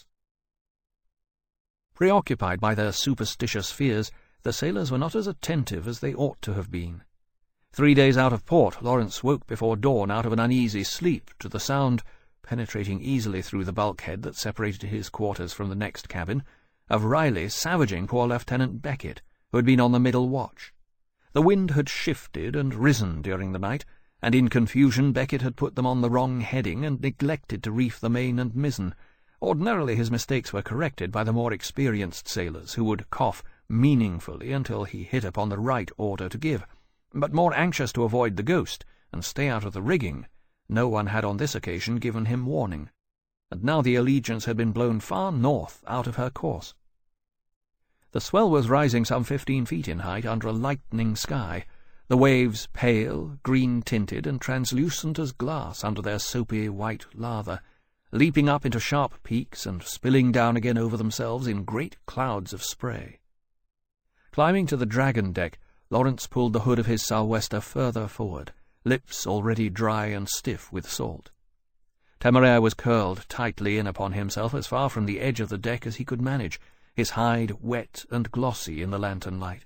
Preoccupied by their superstitious fears, the sailors were not as attentive as they ought to have been. 3 days out of port, Lawrence woke before dawn out of an uneasy sleep to the sound, penetrating easily through the bulkhead that separated his quarters from the next cabin, of Riley savaging poor Lieutenant Beckett, who had been on the middle watch. The wind had shifted and risen during the night, and in confusion Beckett had put them on the wrong heading and neglected to reef the main and mizzen. Ordinarily his mistakes were corrected by the more experienced sailors, who would cough meaningfully until he hit upon the right order to give. But more anxious to avoid the ghost and stay out of the rigging, no one had on this occasion given him warning, and now the Allegiance had been blown far north out of her course. The swell was rising some 15 feet in height under a lightening sky, the waves pale, green-tinted, and translucent as glass under their soapy white lather, leaping up into sharp peaks and spilling down again over themselves in great clouds of spray. Climbing to the dragon deck, Lawrence pulled the hood of his sou'wester further forward, lips already dry and stiff with salt. Temeraire was curled tightly in upon himself as far from the edge of the deck as he could manage, his hide wet and glossy in the lantern light.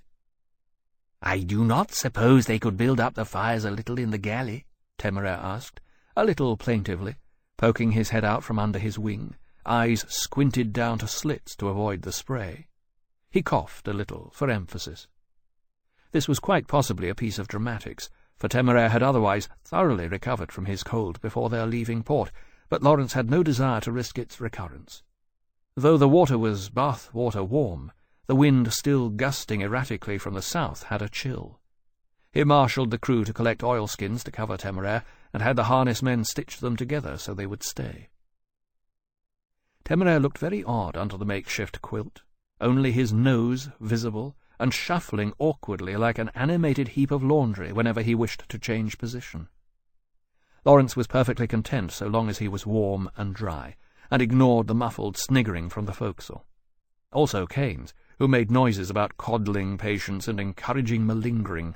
"I do not suppose they could build up the fires a little in the galley?" Temeraire asked, a little plaintively, poking his head out from under his wing, eyes squinted down to slits to avoid the spray. He coughed a little for emphasis. This was quite possibly a piece of dramatics, for Temeraire had otherwise thoroughly recovered from his cold before their leaving port, but Lawrence had no desire to risk its recurrence. Though the water was bath-water warm, the wind still gusting erratically from the south had a chill. He marshalled the crew to collect oilskins to cover Temeraire, and had the harness men stitch them together so they would stay. Temeraire looked very odd under the makeshift quilt, only his nose visible, and shuffling awkwardly like an animated heap of laundry whenever he wished to change position. Lawrence was perfectly content so long as he was warm and dry, and ignored the muffled sniggering from the forecastle. Also Keynes, who made noises about coddling patients and encouraging malingering.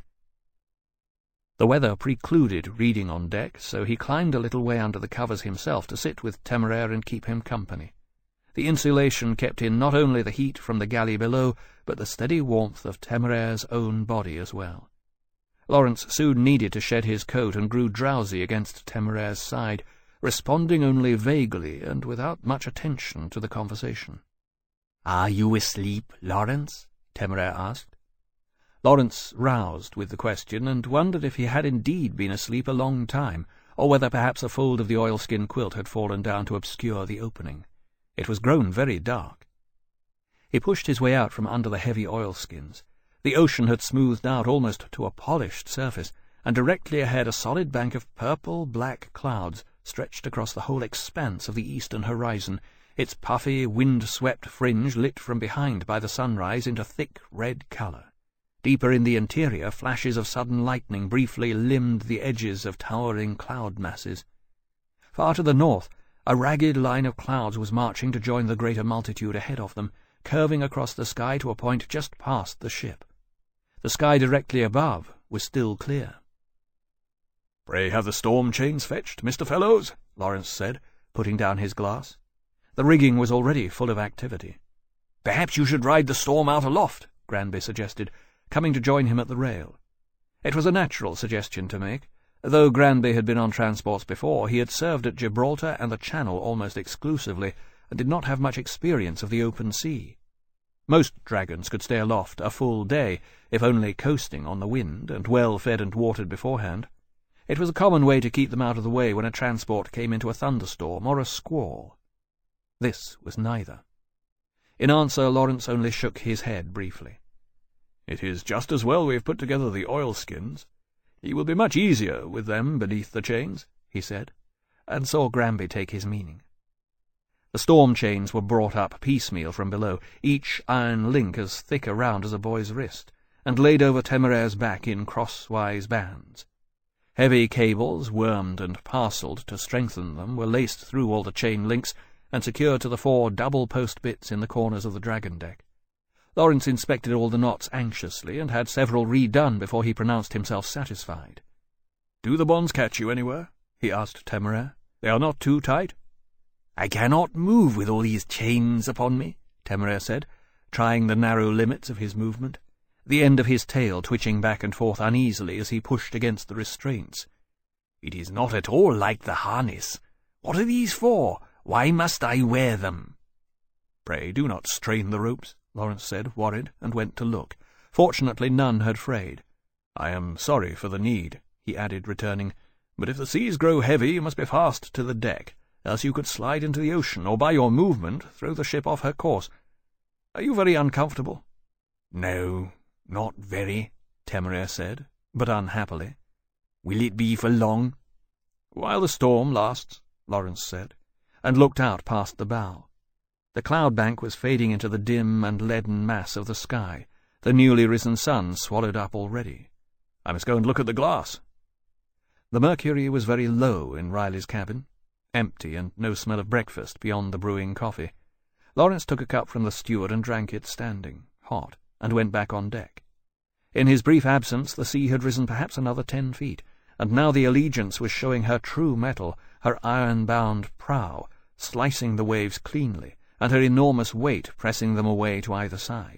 The weather precluded reading on deck, so he climbed a little way under the covers himself to sit with Temeraire and keep him company. The insulation kept in not only the heat from the galley below, but the steady warmth of Temeraire's own body as well. Lawrence soon needed to shed his coat and grew drowsy against Temeraire's side, responding only vaguely and without much attention to the conversation. "Are you asleep, Lawrence?" Temeraire asked. Lawrence roused with the question and wondered if he had indeed been asleep a long time, or whether perhaps a fold of the oilskin quilt had fallen down to obscure the opening. It was grown very dark. He pushed his way out from under the heavy oilskins. The ocean had smoothed out almost to a polished surface, and directly ahead a solid bank of purple-black clouds stretched across the whole expanse of the eastern horizon, its puffy, wind-swept fringe lit from behind by the sunrise into thick red colour. Deeper in the interior, flashes of sudden lightning briefly limned the edges of towering cloud masses. Far to the north, a ragged line of clouds was marching to join the greater multitude ahead of them, curving across the sky to a point just past the ship. The sky directly above was still clear. "Pray have the storm chains fetched, Mr. Fellows," Lawrence said, putting down his glass. The rigging was already full of activity. "Perhaps you should ride the storm out aloft," Granby suggested, coming to join him at the rail. It was a natural suggestion to make. Though Granby had been on transports before, he had served at Gibraltar and the Channel almost exclusively, and did not have much experience of the open sea. Most dragons could stay aloft a full day, if only coasting on the wind, and well fed and watered beforehand. It was a common way to keep them out of the way when a transport came into a thunderstorm or a squall. This was neither. In answer, Lawrence only shook his head briefly. "It is just as well we have put together the oilskins. He will be much easier with them beneath the chains," he said, and saw Granby take his meaning. The storm chains were brought up piecemeal from below, each iron link as thick around as a boy's wrist, and laid over Temeraire's back in crosswise bands. Heavy cables, wormed and parcelled to strengthen them, were laced through all the chain links and secured to the 4 double-post bits in the corners of the dragon deck. Lawrence inspected all the knots anxiously, and had several redone before he pronounced himself satisfied. "Do the bonds catch you anywhere?" he asked Temeraire. "They are not too tight?" "I cannot move with all these chains upon me," Temeraire said, trying the narrow limits of his movement, the end of his tail twitching back and forth uneasily as he pushed against the restraints. "It is not at all like the harness. What are these for? Why must I wear them?" "Pray do not strain the ropes," Lawrence said, worried, and went to look. Fortunately none had frayed. "I am sorry for the need," he added, returning, "but if the seas grow heavy you must be fast to the deck, else you could slide into the ocean, or by your movement throw the ship off her course. Are you very uncomfortable?" "No, not very," Temeraire said, but unhappily. "Will it be for long?" "While the storm lasts," Lawrence said, and looked out past the bow. The cloud bank was fading into the dim and leaden mass of the sky, the newly risen sun swallowed up already. "I must go and look at the glass." The mercury was very low in Riley's cabin, empty and no smell of breakfast beyond the brewing coffee. Lawrence took a cup from the steward and drank it standing, hot, and went back on deck. In his brief absence the sea had risen perhaps another 10 feet, and now the Allegiance was showing her true metal, her iron-bound prow, slicing the waves cleanly, and her enormous weight pressing them away to either side.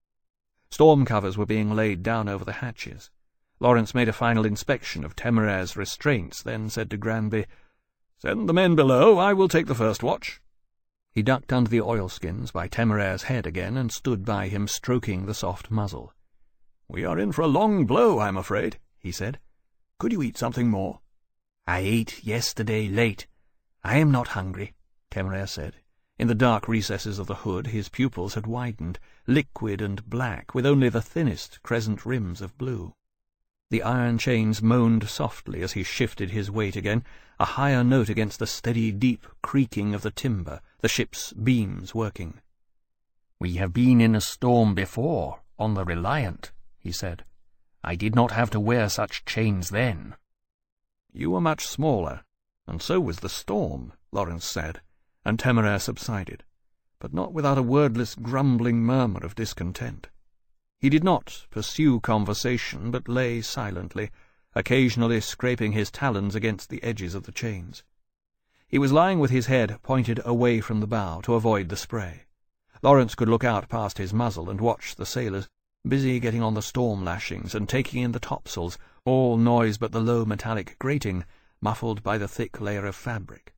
Storm covers were being laid down over the hatches. Lawrence made a final inspection of Temeraire's restraints, then said to Granby, "Send the men below, I will take the first watch." He ducked under the oilskins by Temeraire's head again, and stood by him stroking the soft muzzle. "We are in for a long blow, I'm afraid," he said. "Could you eat something more?" "I ate yesterday late. I am not hungry," Temeraire said. In the dark recesses of the hood his pupils had widened, liquid and black, with only the thinnest crescent rims of blue. The iron chains moaned softly as he shifted his weight again, a higher note against the steady, deep creaking of the timber, the ship's beams working. "We have been in a storm before, on the Reliant," he said. "I did not have to wear such chains then." "You were much smaller, and so was the storm," Lawrence said, and Temeraire subsided. but not without a wordless grumbling murmur of discontent. He did not pursue conversation, but lay silently, occasionally scraping his talons against the edges of the chains. He was lying with his head pointed away from the bow to avoid the spray. Lawrence could look out past his muzzle and watch the sailors, busy getting on the storm lashings and taking in the topsails, all noise but the low metallic grating, muffled by the thick layer of fabric.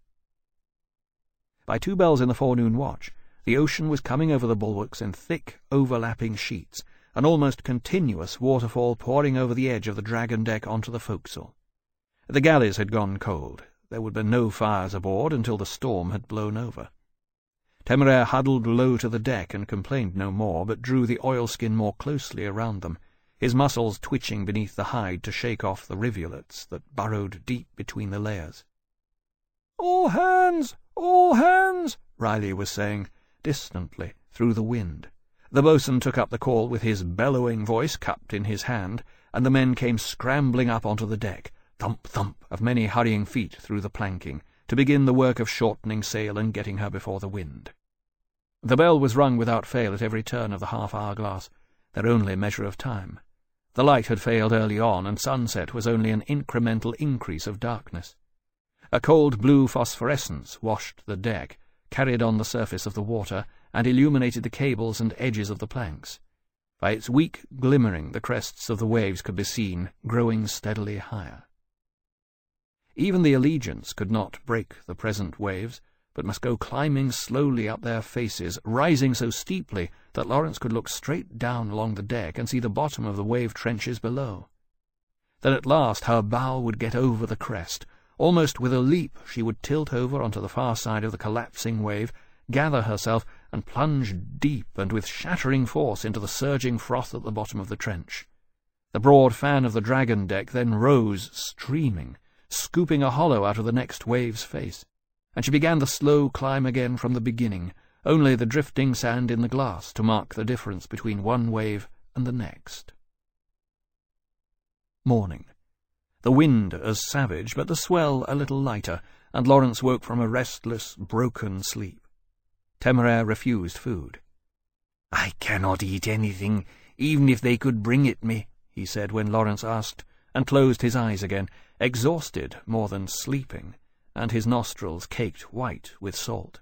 By 2 bells in the forenoon watch, the ocean was coming over the bulwarks in thick, overlapping sheets, an almost continuous waterfall pouring over the edge of the dragon deck onto the forecastle. The galleys had gone cold. There would be no fires aboard until the storm had blown over. Temeraire huddled low to the deck and complained no more, but drew the oilskin more closely around them, his muscles twitching beneath the hide to shake off the rivulets that burrowed deep between the layers. "All hands! All hands!" Riley was saying, distantly, through the wind. The boatswain took up the call with his bellowing voice cupped in his hand, and the men came scrambling up onto the deck, thump-thump of many hurrying feet through the planking, to begin the work of shortening sail and getting her before the wind. The bell was rung without fail at every turn of the half-hour glass, their only measure of time. The light had failed early on, and sunset was only an incremental increase of darkness. A cold blue phosphorescence washed the deck, carried on the surface of the water, and illuminated the cables and edges of the planks. By its weak glimmering the crests of the waves could be seen, growing steadily higher. Even the Allegiance could not break the present waves, but must go climbing slowly up their faces, rising so steeply that Lawrence could look straight down along the deck and see the bottom of the wave trenches below. Then at last her bow would get over the crest. Almost with a leap she would tilt over onto the far side of the collapsing wave, gather herself, and plunge deep and with shattering force into the surging froth at the bottom of the trench. The broad fan of the dragon deck then rose, streaming, scooping a hollow out of the next wave's face, and she began the slow climb again from the beginning, only the drifting sand in the glass to mark the difference between one wave and the next. Morning. The wind as savage, but the swell a little lighter, and Lawrence woke from a restless, broken sleep. Temeraire refused food. "I cannot eat anything, even if they could bring it me," he said when Lawrence asked, and closed his eyes again, exhausted more than sleeping, and his nostrils caked white with salt.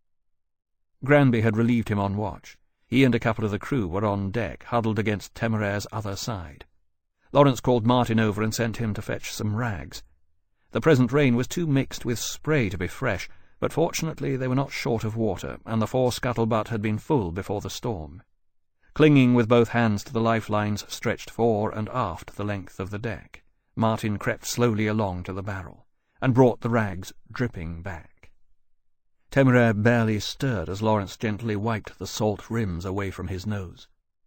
Granby had relieved him on watch. He and a couple of the crew were on deck, huddled against Temeraire's other side. Lawrence called Martin over and sent him to fetch some rags. The present rain was too mixed with spray to be fresh, but fortunately they were not short of water, and the fore scuttlebutt had been full before the storm. Clinging with both hands to the lifelines stretched fore and aft the length of the deck, Martin crept slowly along to the barrel, and brought the rags dripping back. Temeraire barely stirred as Lawrence gently wiped the salt rims away from his nose.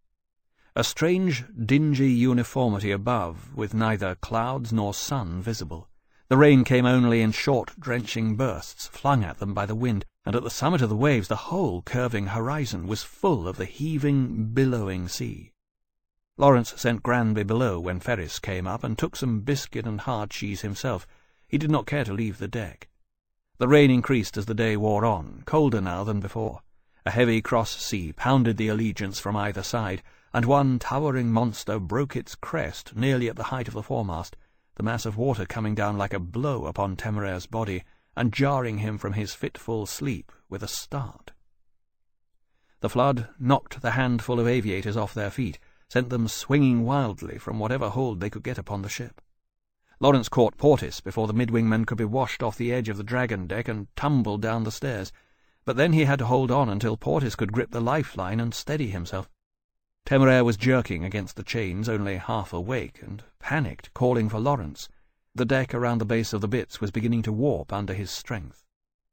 A strange, dingy uniformity above, with neither clouds nor sun visible. The rain came only in short, drenching bursts, flung at them by the wind, and at the summit of the waves the whole curving horizon was full of the heaving, billowing sea. Lawrence sent Granby below when Ferris came up, and took some biscuit and hard cheese himself. He did not care to leave the deck. The rain increased as the day wore on, colder now than before. A heavy cross sea pounded the Allegiance from either side, and one towering monster broke its crest nearly at the height of the foremast, the mass of water coming down like a blow upon Temeraire's body, and jarring him from his fitful sleep with a start. The flood knocked the handful of aviators off their feet, sent them swinging wildly from whatever hold they could get upon the ship. Lawrence caught Portis before the midwingman could be washed off the edge of the dragon deck and tumbled down the stairs, but then he had to hold on until Portis could grip the lifeline and steady himself. Temeraire was jerking against the chains, only half awake, and panicked, calling for Lawrence. The deck around the base of the bitts was beginning to warp under his strength.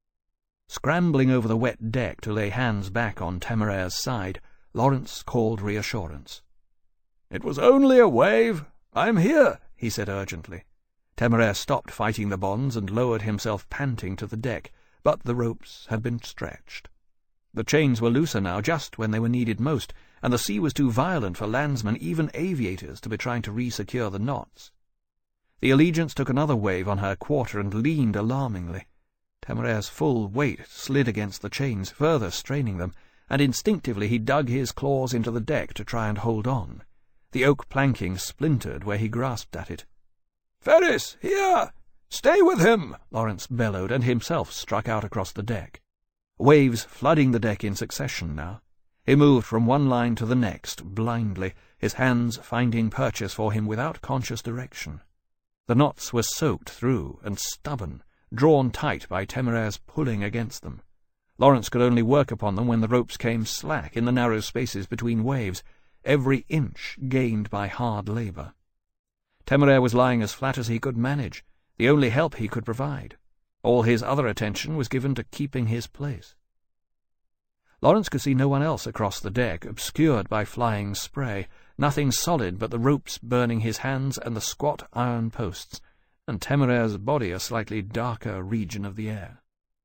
Scrambling over the wet deck to lay hands back on Temeraire's side, Lawrence called reassurance. "It was only a wave. I'm here," he said urgently. Temeraire stopped fighting the bonds and lowered himself panting to the deck, but the ropes had been stretched. The chains were looser now, just when they were needed most, and the sea was too violent for landsmen, even aviators, to be trying to re-secure the knots. The Allegiance took another wave on her quarter and leaned alarmingly. Temeraire's full weight slid against the chains, further straining them, and instinctively he dug his claws into the deck to try and hold on. The oak planking splintered where he grasped at it. "Ferris, here! Stay with him!" Lawrence bellowed, and himself struck out across the deck. Waves flooding the deck in succession now. He moved from one line to the next, blindly, his hands finding purchase for him without conscious direction. The knots were soaked through and stubborn, drawn tight by Temeraire's pulling against them. Lawrence could only work upon them when the ropes came slack in the narrow spaces between waves, every inch gained by hard labour. Temeraire was lying as flat as he could manage, the only help he could provide. All his other attention was given to keeping his place. Lawrence could see no one else across the deck, obscured by flying spray, nothing solid but the ropes burning his hands and the squat iron posts, and Temeraire's body a slightly darker region of the air.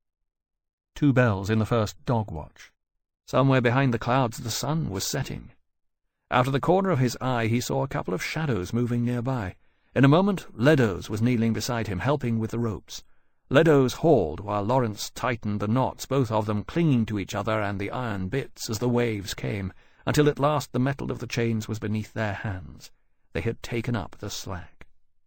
2 bells in the first dog watch. Somewhere behind the clouds the sun was setting. Out of the corner of his eye he saw a couple of shadows moving nearby. In a moment Leadows was kneeling beside him, helping with the ropes. Leadows hauled while Lawrence tightened the knots, both of them clinging to each other and the iron bits as the waves came, until at last the metal of the chains was beneath their hands. They had taken up the slack.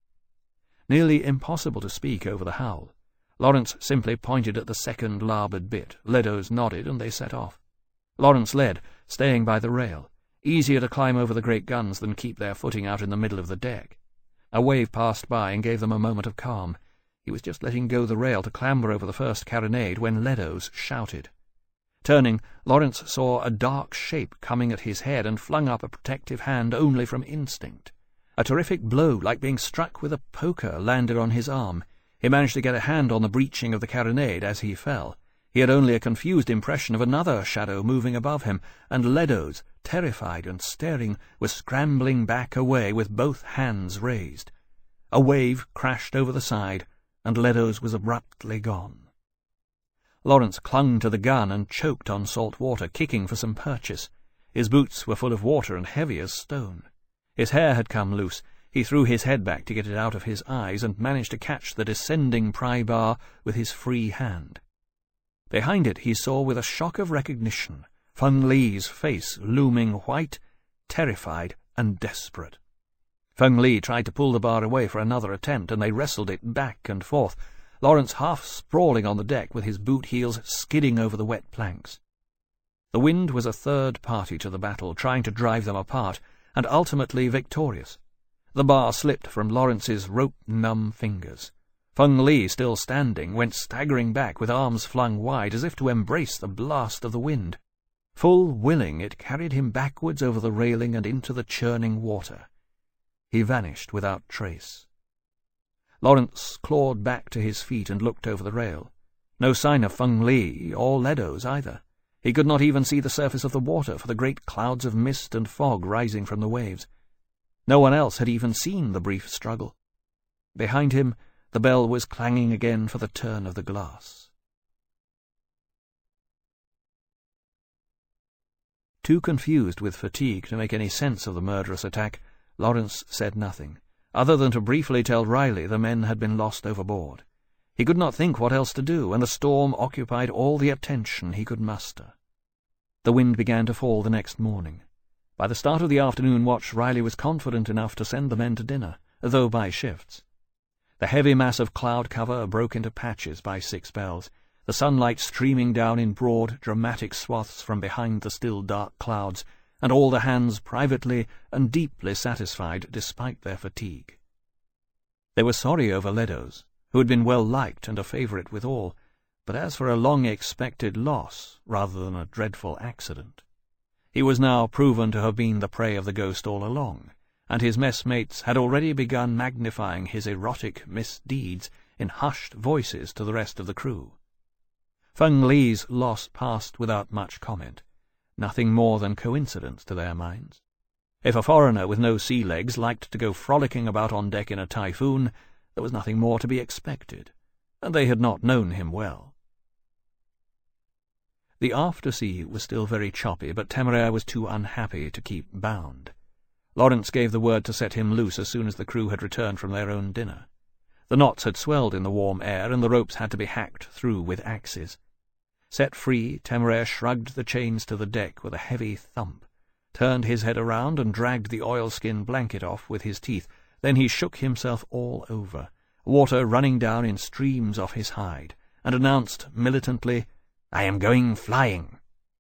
Nearly impossible to speak over the howl. Lawrence simply pointed at the second larboard bit. Leadows nodded, and they set off. Lawrence led, staying by the rail. Easier to climb over the great guns than keep their footing out in the middle of the deck. A wave passed by and gave them a moment of calm. He was just letting go the rail to clamber over the first carronade when Leadows shouted. Turning, Lawrence saw a dark shape coming at his head and flung up a protective hand only from instinct. A terrific blow, like being struck with a poker, landed on his arm. He managed to get a hand on the breeching of the carronade as he fell. He had only a confused impression of another shadow moving above him, and Leadows, terrified and staring, was scrambling back away with both hands raised. A wave crashed over the side, and Leadows was abruptly gone. Lawrence clung to the gun and choked on salt water, kicking for some purchase. His boots were full of water and heavy as stone. His hair had come loose. He threw his head back to get it out of his eyes and managed to catch the descending pry bar with his free hand. Behind it he saw with a shock of recognition Feng Li's face looming white, terrified and desperate. Feng Li tried to pull the bar away for another attempt, and they wrestled it back and forth, Lawrence half sprawling on the deck with his boot heels skidding over the wet planks. The wind was a third party to the battle, trying to drive them apart, and ultimately victorious. The bar slipped from Lawrence's rope-numb fingers. Feng Li, still standing, went staggering back with arms flung wide as if to embrace the blast of the wind. Full willing, it carried him backwards over the railing and into the churning water. He vanished without trace. Lawrence clawed back to his feet and looked over the rail. No sign of Feng Li or Leadows either. He could not even see the surface of the water for the great clouds of mist and fog rising from the waves. No one else had even seen the brief struggle. Behind him, the bell was clanging again for the turn of the glass. Too confused with fatigue to make any sense of the murderous attack, Lawrence said nothing, other than to briefly tell Riley the men had been lost overboard. He could not think what else to do, and the storm occupied all the attention he could muster. The wind began to fall the next morning. By the start of the afternoon watch, Riley was confident enough to send the men to dinner, though by shifts. The heavy mass of cloud cover broke into patches by 6 bells, the sunlight streaming down in broad, dramatic swaths from behind the still dark clouds, and all the hands privately and deeply satisfied despite their fatigue. They were sorry over Leadows, who had been well liked and a favourite with all, but as for a long-expected loss, rather than a dreadful accident, he was now proven to have been the prey of the ghost all along, and his messmates had already begun magnifying his erotic misdeeds in hushed voices to the rest of the crew. Feng Li's loss passed without much comment, nothing more than coincidence to their minds. If a foreigner with no sea legs liked to go frolicking about on deck in a typhoon, there was nothing more to be expected, and they had not known him well. The after-sea was still very choppy, but Temeraire was too unhappy to keep bound. Lawrence gave the word to set him loose as soon as the crew had returned from their own dinner. The knots had swelled in the warm air, and the ropes had to be hacked through with axes. Set free, Temeraire shrugged the chains to the deck with a heavy thump, turned his head around and dragged the oilskin blanket off with his teeth. Then he shook himself all over, water running down in streams off his hide, and announced militantly, "I am going flying."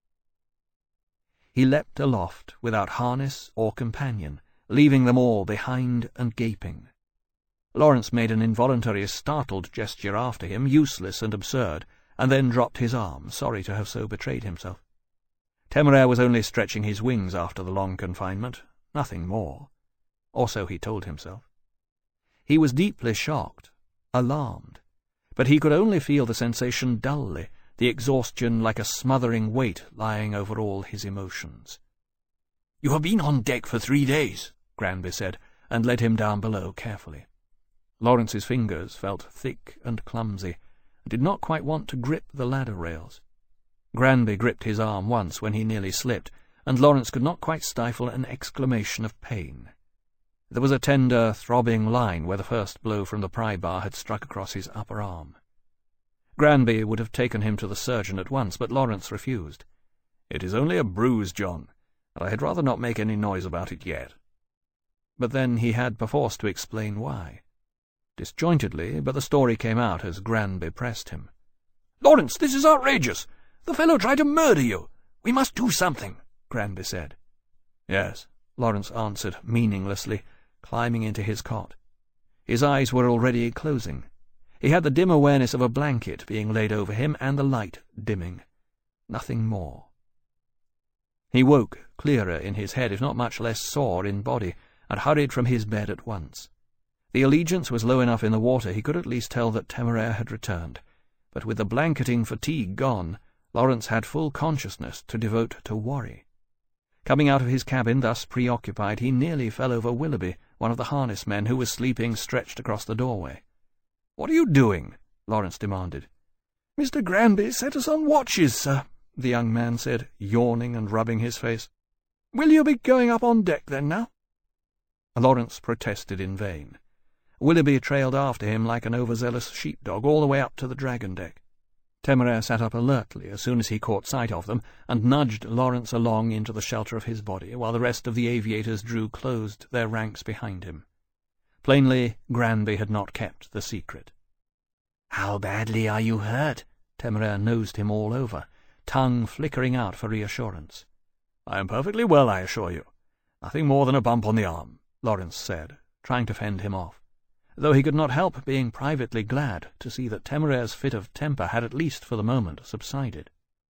He leapt aloft without harness or companion, leaving them all behind and gaping. Lawrence made an involuntary startled gesture after him, useless and absurd, and then dropped his arm, sorry to have so betrayed himself. Temeraire was only stretching his wings after the long confinement, nothing more. Or so he told himself. He was deeply shocked, alarmed, but he could only feel the sensation dully, the exhaustion like a smothering weight lying over all his emotions. "You have been on deck for 3 days," Granby said, and led him down below carefully. Lawrence's fingers felt thick and clumsy, and did not quite want to grip the ladder rails. Granby gripped his arm once when he nearly slipped, and Lawrence could not quite stifle an exclamation of pain. There was a tender, throbbing line where the first blow from the pry bar had struck across his upper arm. Granby would have taken him to the surgeon at once, but Lawrence refused. "It is only a bruise, John, and I had rather not make any noise about it yet." But then he had perforce to explain why. Disjointedly, but the story came out as Granby pressed him. "Lawrence, this is outrageous! The fellow tried to murder you! We must do something," Granby said. "Yes," Lawrence answered meaninglessly, climbing into his cot. His eyes were already closing. He had the dim awareness of a blanket being laid over him and the light dimming. Nothing more. He woke, clearer in his head, if not much less sore in body, and hurried from his bed at once. The Allegiance was low enough in the water he could at least tell that Temeraire had returned, but with the blanketing fatigue gone, Lawrence had full consciousness to devote to worry. Coming out of his cabin thus preoccupied, he nearly fell over Willoughby, one of the harness men, who was sleeping stretched across the doorway. "What are you doing?" Lawrence demanded. "Mr. Granby set us on watches, sir," the young man said, yawning and rubbing his face. "Will you be going up on deck, then, now?" Lawrence protested in vain. Willoughby trailed after him like an overzealous sheepdog all the way up to the dragon deck. Temeraire sat up alertly as soon as he caught sight of them, and nudged Lawrence along into the shelter of his body, while the rest of the aviators drew closed their ranks behind him. Plainly, Granby had not kept the secret. "How badly are you hurt?" Temeraire nosed him all over, tongue flickering out for reassurance. "I am perfectly well, I assure you. Nothing more than a bump on the arm," Lawrence said, trying to fend him off, though he could not help being privately glad to see that Temeraire's fit of temper had at least for the moment subsided.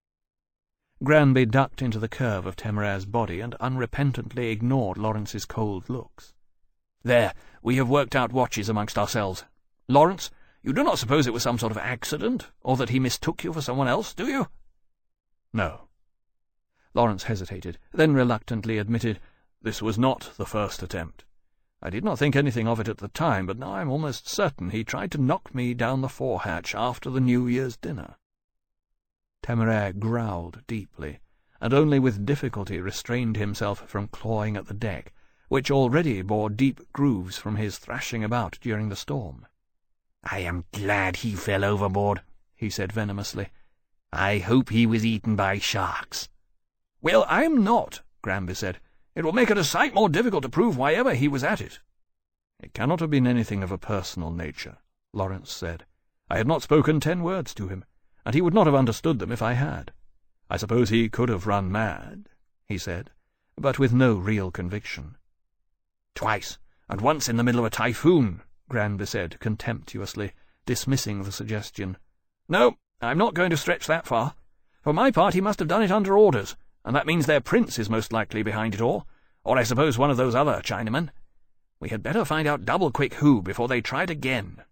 Granby ducked into the curve of Temeraire's body and unrepentantly ignored Lawrence's cold looks. "There, we have worked out watches amongst ourselves. Lawrence, you do not suppose it was some sort of accident, or that he mistook you for someone else, do you?" "No." Lawrence hesitated, then reluctantly admitted, "This was not the first attempt. I did not think anything of it at the time, but now I am almost certain he tried to knock me down the forehatch after the New Year's dinner." Temeraire growled deeply, and only with difficulty restrained himself from clawing at the deck, which already bore deep grooves from his thrashing about during the storm. "I am glad he fell overboard," he said venomously. "I hope he was eaten by sharks." "Well, I am not," Granby said. "It will make it a sight more difficult to prove why ever he was at it." "It cannot have been anything of a personal nature," Lawrence said. "I had not spoken 10 words to him, and he would not have understood them if I had. I suppose he could have run mad," he said, but with no real conviction. "Twice, and once in the middle of a typhoon," Granby said contemptuously, dismissing the suggestion. "No, I'm not going to stretch that far. For my part, he must have done it under orders, and that means their prince is most likely behind it all, or I suppose one of those other Chinamen. We had better find out double-quick who before they tried again."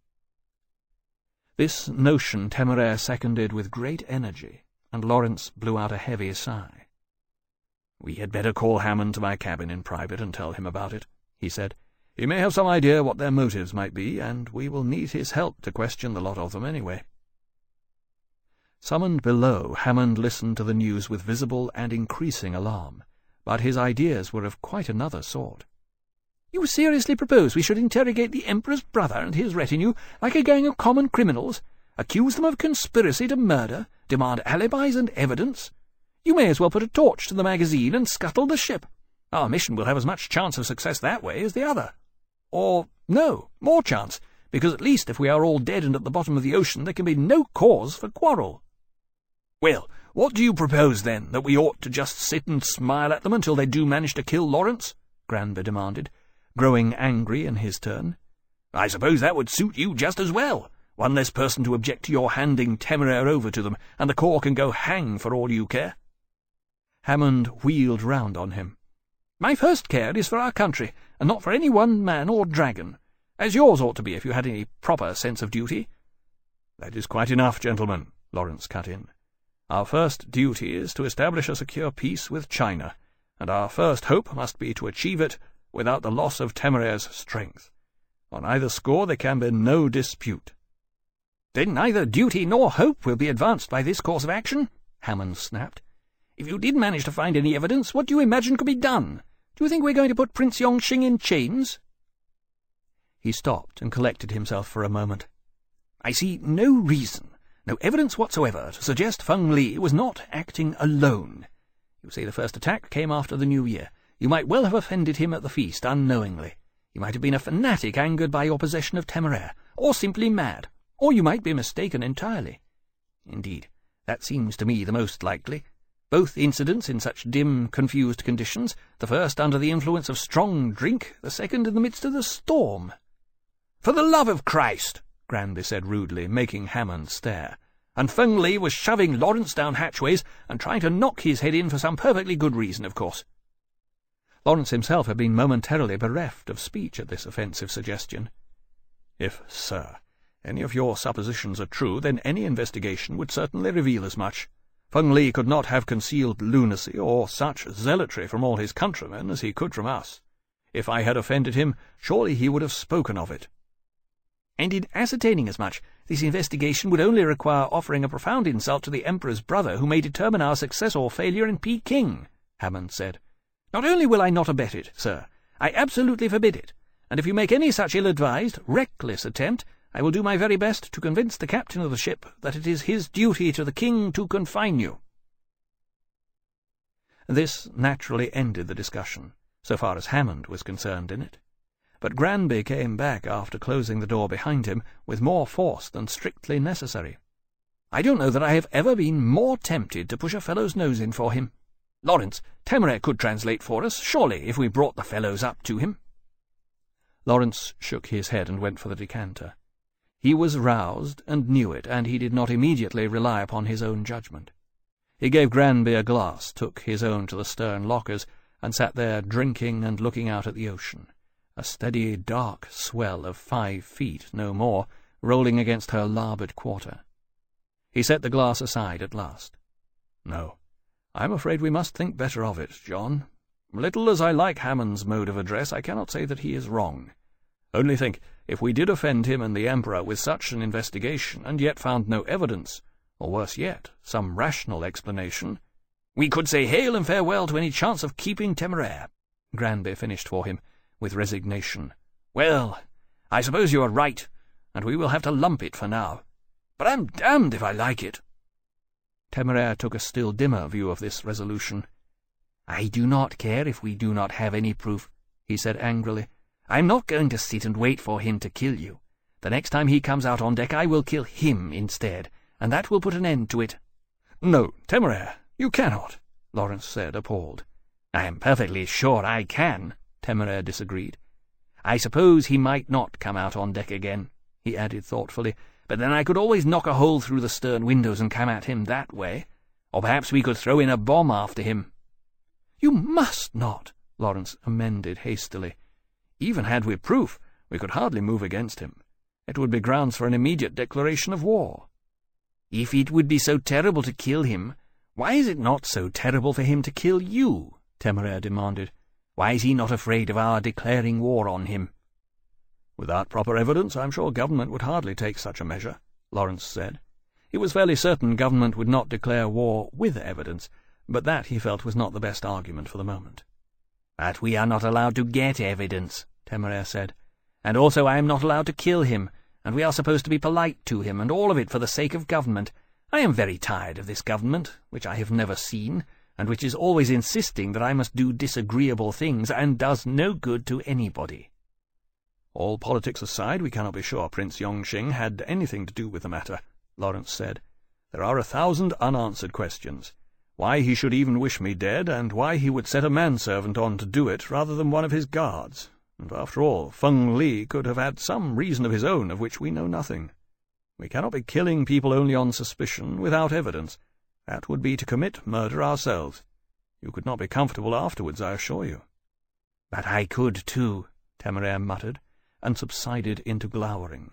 This notion Temeraire seconded with great energy, and Lawrence blew out a heavy sigh. "We had better call Hammond to my cabin in private and tell him about it," he said. "He may have some idea what their motives might be, and we will need his help to question the lot of them anyway." Summoned below, Hammond listened to the news with visible and increasing alarm, but his ideas were of quite another sort. You seriously propose we should interrogate the Emperor's brother and his retinue like a gang of common criminals, accuse them of conspiracy to murder, demand alibis and evidence? You may as well put a torch to the magazine and scuttle the ship. Our mission will have as much chance of success that way as the other. Or, no, more chance, because at least if we are all dead and at the bottom of the ocean there can be no cause for quarrel." "Well, what do you propose, then, that we ought to just sit and smile at them until they do manage to kill Lawrence?" Granby demanded, growing angry in his turn. "I suppose that would suit you just as well. One less person to object to your handing Temeraire over to them, and the Corps can go hang for all you care." Hammond wheeled round on him. "My first care is for our country, and not for any one man or dragon, as yours ought to be if you had any proper sense of duty." "That is quite enough, gentlemen," Lawrence cut in. "Our first duty is to establish a secure peace with China, and our first hope must be to achieve it without the loss of Temeraire's strength. On either score there can be no dispute." "Then neither duty nor hope will be advanced by this course of action," Hammond snapped. "If you did manage to find any evidence, what do you imagine could be done? Do you think we're going to put Prince Yongxing in chains?" He stopped and collected himself for a moment. "I see no reason, no evidence whatsoever, to suggest Feng Li was not acting alone. You say the first attack came after the New Year. You might well have offended him at the feast unknowingly. You might have been a fanatic angered by your possession of Temeraire, or simply mad, or you might be mistaken entirely. Indeed, that seems to me the most likely. Both incidents in such dim, confused conditions, the first under the influence of strong drink, the second in the midst of the storm." "For the love of Christ," Granby said rudely, making Hammond stare. "And Feng Li was shoving Lawrence down hatchways and trying to knock his head in for some perfectly good reason, of course." Lawrence himself had been momentarily bereft of speech at this offensive suggestion. "If, sir, any of your suppositions are true, then any investigation would certainly reveal as much. Feng Li could not have concealed lunacy or such zealotry from all his countrymen as he could from us. If I had offended him, surely he would have spoken of it." "And in ascertaining as much, this investigation would only require offering a profound insult to the Emperor's brother, who may determine our success or failure in Peking," Hammond said. "Not only will I not abet it, sir, I absolutely forbid it, and if you make any such ill-advised, reckless attempt, I will do my very best to convince the captain of the ship that it is his duty to the king to confine you." This naturally ended the discussion, so far as Hammond was concerned in it. But Granby came back after closing the door behind him with more force than strictly necessary. "I don't know that I have ever been more tempted to push a fellow's nose in for him. Lawrence, Temeraire could translate for us, surely, if we brought the fellows up to him." Lawrence shook his head and went for the decanter. He was roused and knew it, and he did not immediately rely upon his own judgment. He gave Granby a glass, took his own to the stern lockers, and sat there drinking and looking out at the ocean, a steady dark swell of 5 feet, no more, rolling against her larboard quarter. He set the glass aside at last. "No, I'm afraid we must think better of it, John. Little as I like Hammond's mode of address, I cannot say that he is wrong. Only think, if we did offend him and the Emperor with such an investigation, and yet found no evidence, or worse yet, some rational explanation—" "We could say hail and farewell to any chance of keeping Temeraire," Granby finished for him, with resignation. "Well, I suppose you are right, and we will have to lump it for now. But I'm damned if I like it." Temeraire took a still dimmer view of this resolution. "I do not care if we do not have any proof," he said angrily. "I'm not going to sit and wait for him to kill you. The next time he comes out on deck I will kill him instead, and that will put an end to it." "No, Temeraire, you cannot," Lawrence said, appalled. "I am perfectly sure I can," Temeraire disagreed. "I suppose he might not come out on deck again," he added thoughtfully, "but then I could always knock a hole through the stern windows and come at him that way. Or perhaps we could throw in a bomb after him." "You must not," Lawrence amended hastily. "Even had we proof, we could hardly move against him. It would be grounds for an immediate declaration of war." "If it would be so terrible to kill him, why is it not so terrible for him to kill you?" Temeraire demanded. "Why is he not afraid of our declaring war on him?" "Without proper evidence, I'm sure government would hardly take such a measure," Lawrence said. He was fairly certain government would not declare war with evidence, but that, he felt, was not the best argument for the moment. "But we are not allowed to get evidence," Temeraire said. "And also I am not allowed to kill him, and we are supposed to be polite to him, and all of it for the sake of government. I am very tired of this government, which I have never seen, and which is always insisting that I must do disagreeable things, and does no good to anybody." "All politics aside, we cannot be sure Prince Yongxing had anything to do with the matter," Lawrence said. "There are 1,000 unanswered questions. Why he should even wish me dead, and why he would set a manservant on to do it rather than one of his guards. And after all, Feng Li could have had some reason of his own of which we know nothing. We cannot be killing people only on suspicion, without evidence. That would be to commit murder ourselves. You could not be comfortable afterwards, I assure you." "But I could too," Temeraire muttered, and subsided into glowering.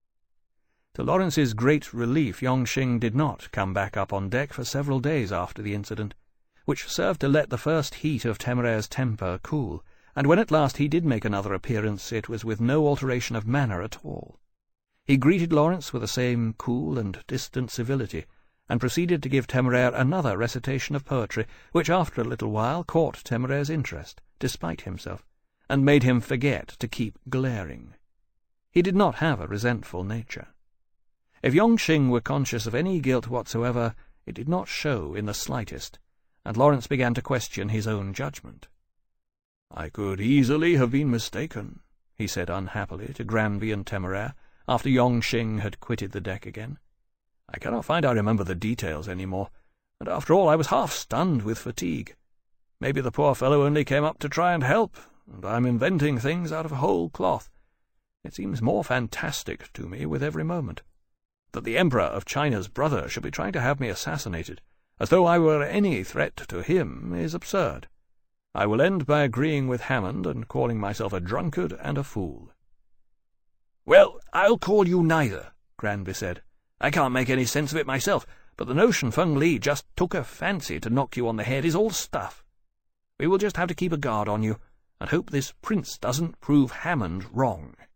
To Lawrence's great relief, Yongxing did not come back up on deck for several days after the incident, which served to let the first heat of Temeraire's temper cool, and when at last he did make another appearance, it was with no alteration of manner at all. He greeted Lawrence with the same cool and distant civility, and proceeded to give Temeraire another recitation of poetry, which after a little while caught Temeraire's interest, despite himself, and made him forget to keep glaring. He did not have a resentful nature. If Yongxing were conscious of any guilt whatsoever, it did not show in the slightest, and Lawrence began to question his own judgment. "I could easily have been mistaken," he said unhappily to Granby and Temeraire, after Yongxing had quitted the deck again. "I cannot find I remember the details any more, and after all I was half stunned with fatigue. Maybe the poor fellow only came up to try and help, and I am inventing things out of whole cloth. It seems more fantastic to me with every moment. That the Emperor of China's brother should be trying to have me assassinated, as though I were any threat to him, is absurd. I will end by agreeing with Hammond and calling myself a drunkard and a fool." "Well, I'll call you neither," Granby said. "I can't make any sense of it myself, but the notion Feng Li just took a fancy to knock you on the head is all stuff. We will just have to keep a guard on you, and hope this prince doesn't prove Hammond wrong."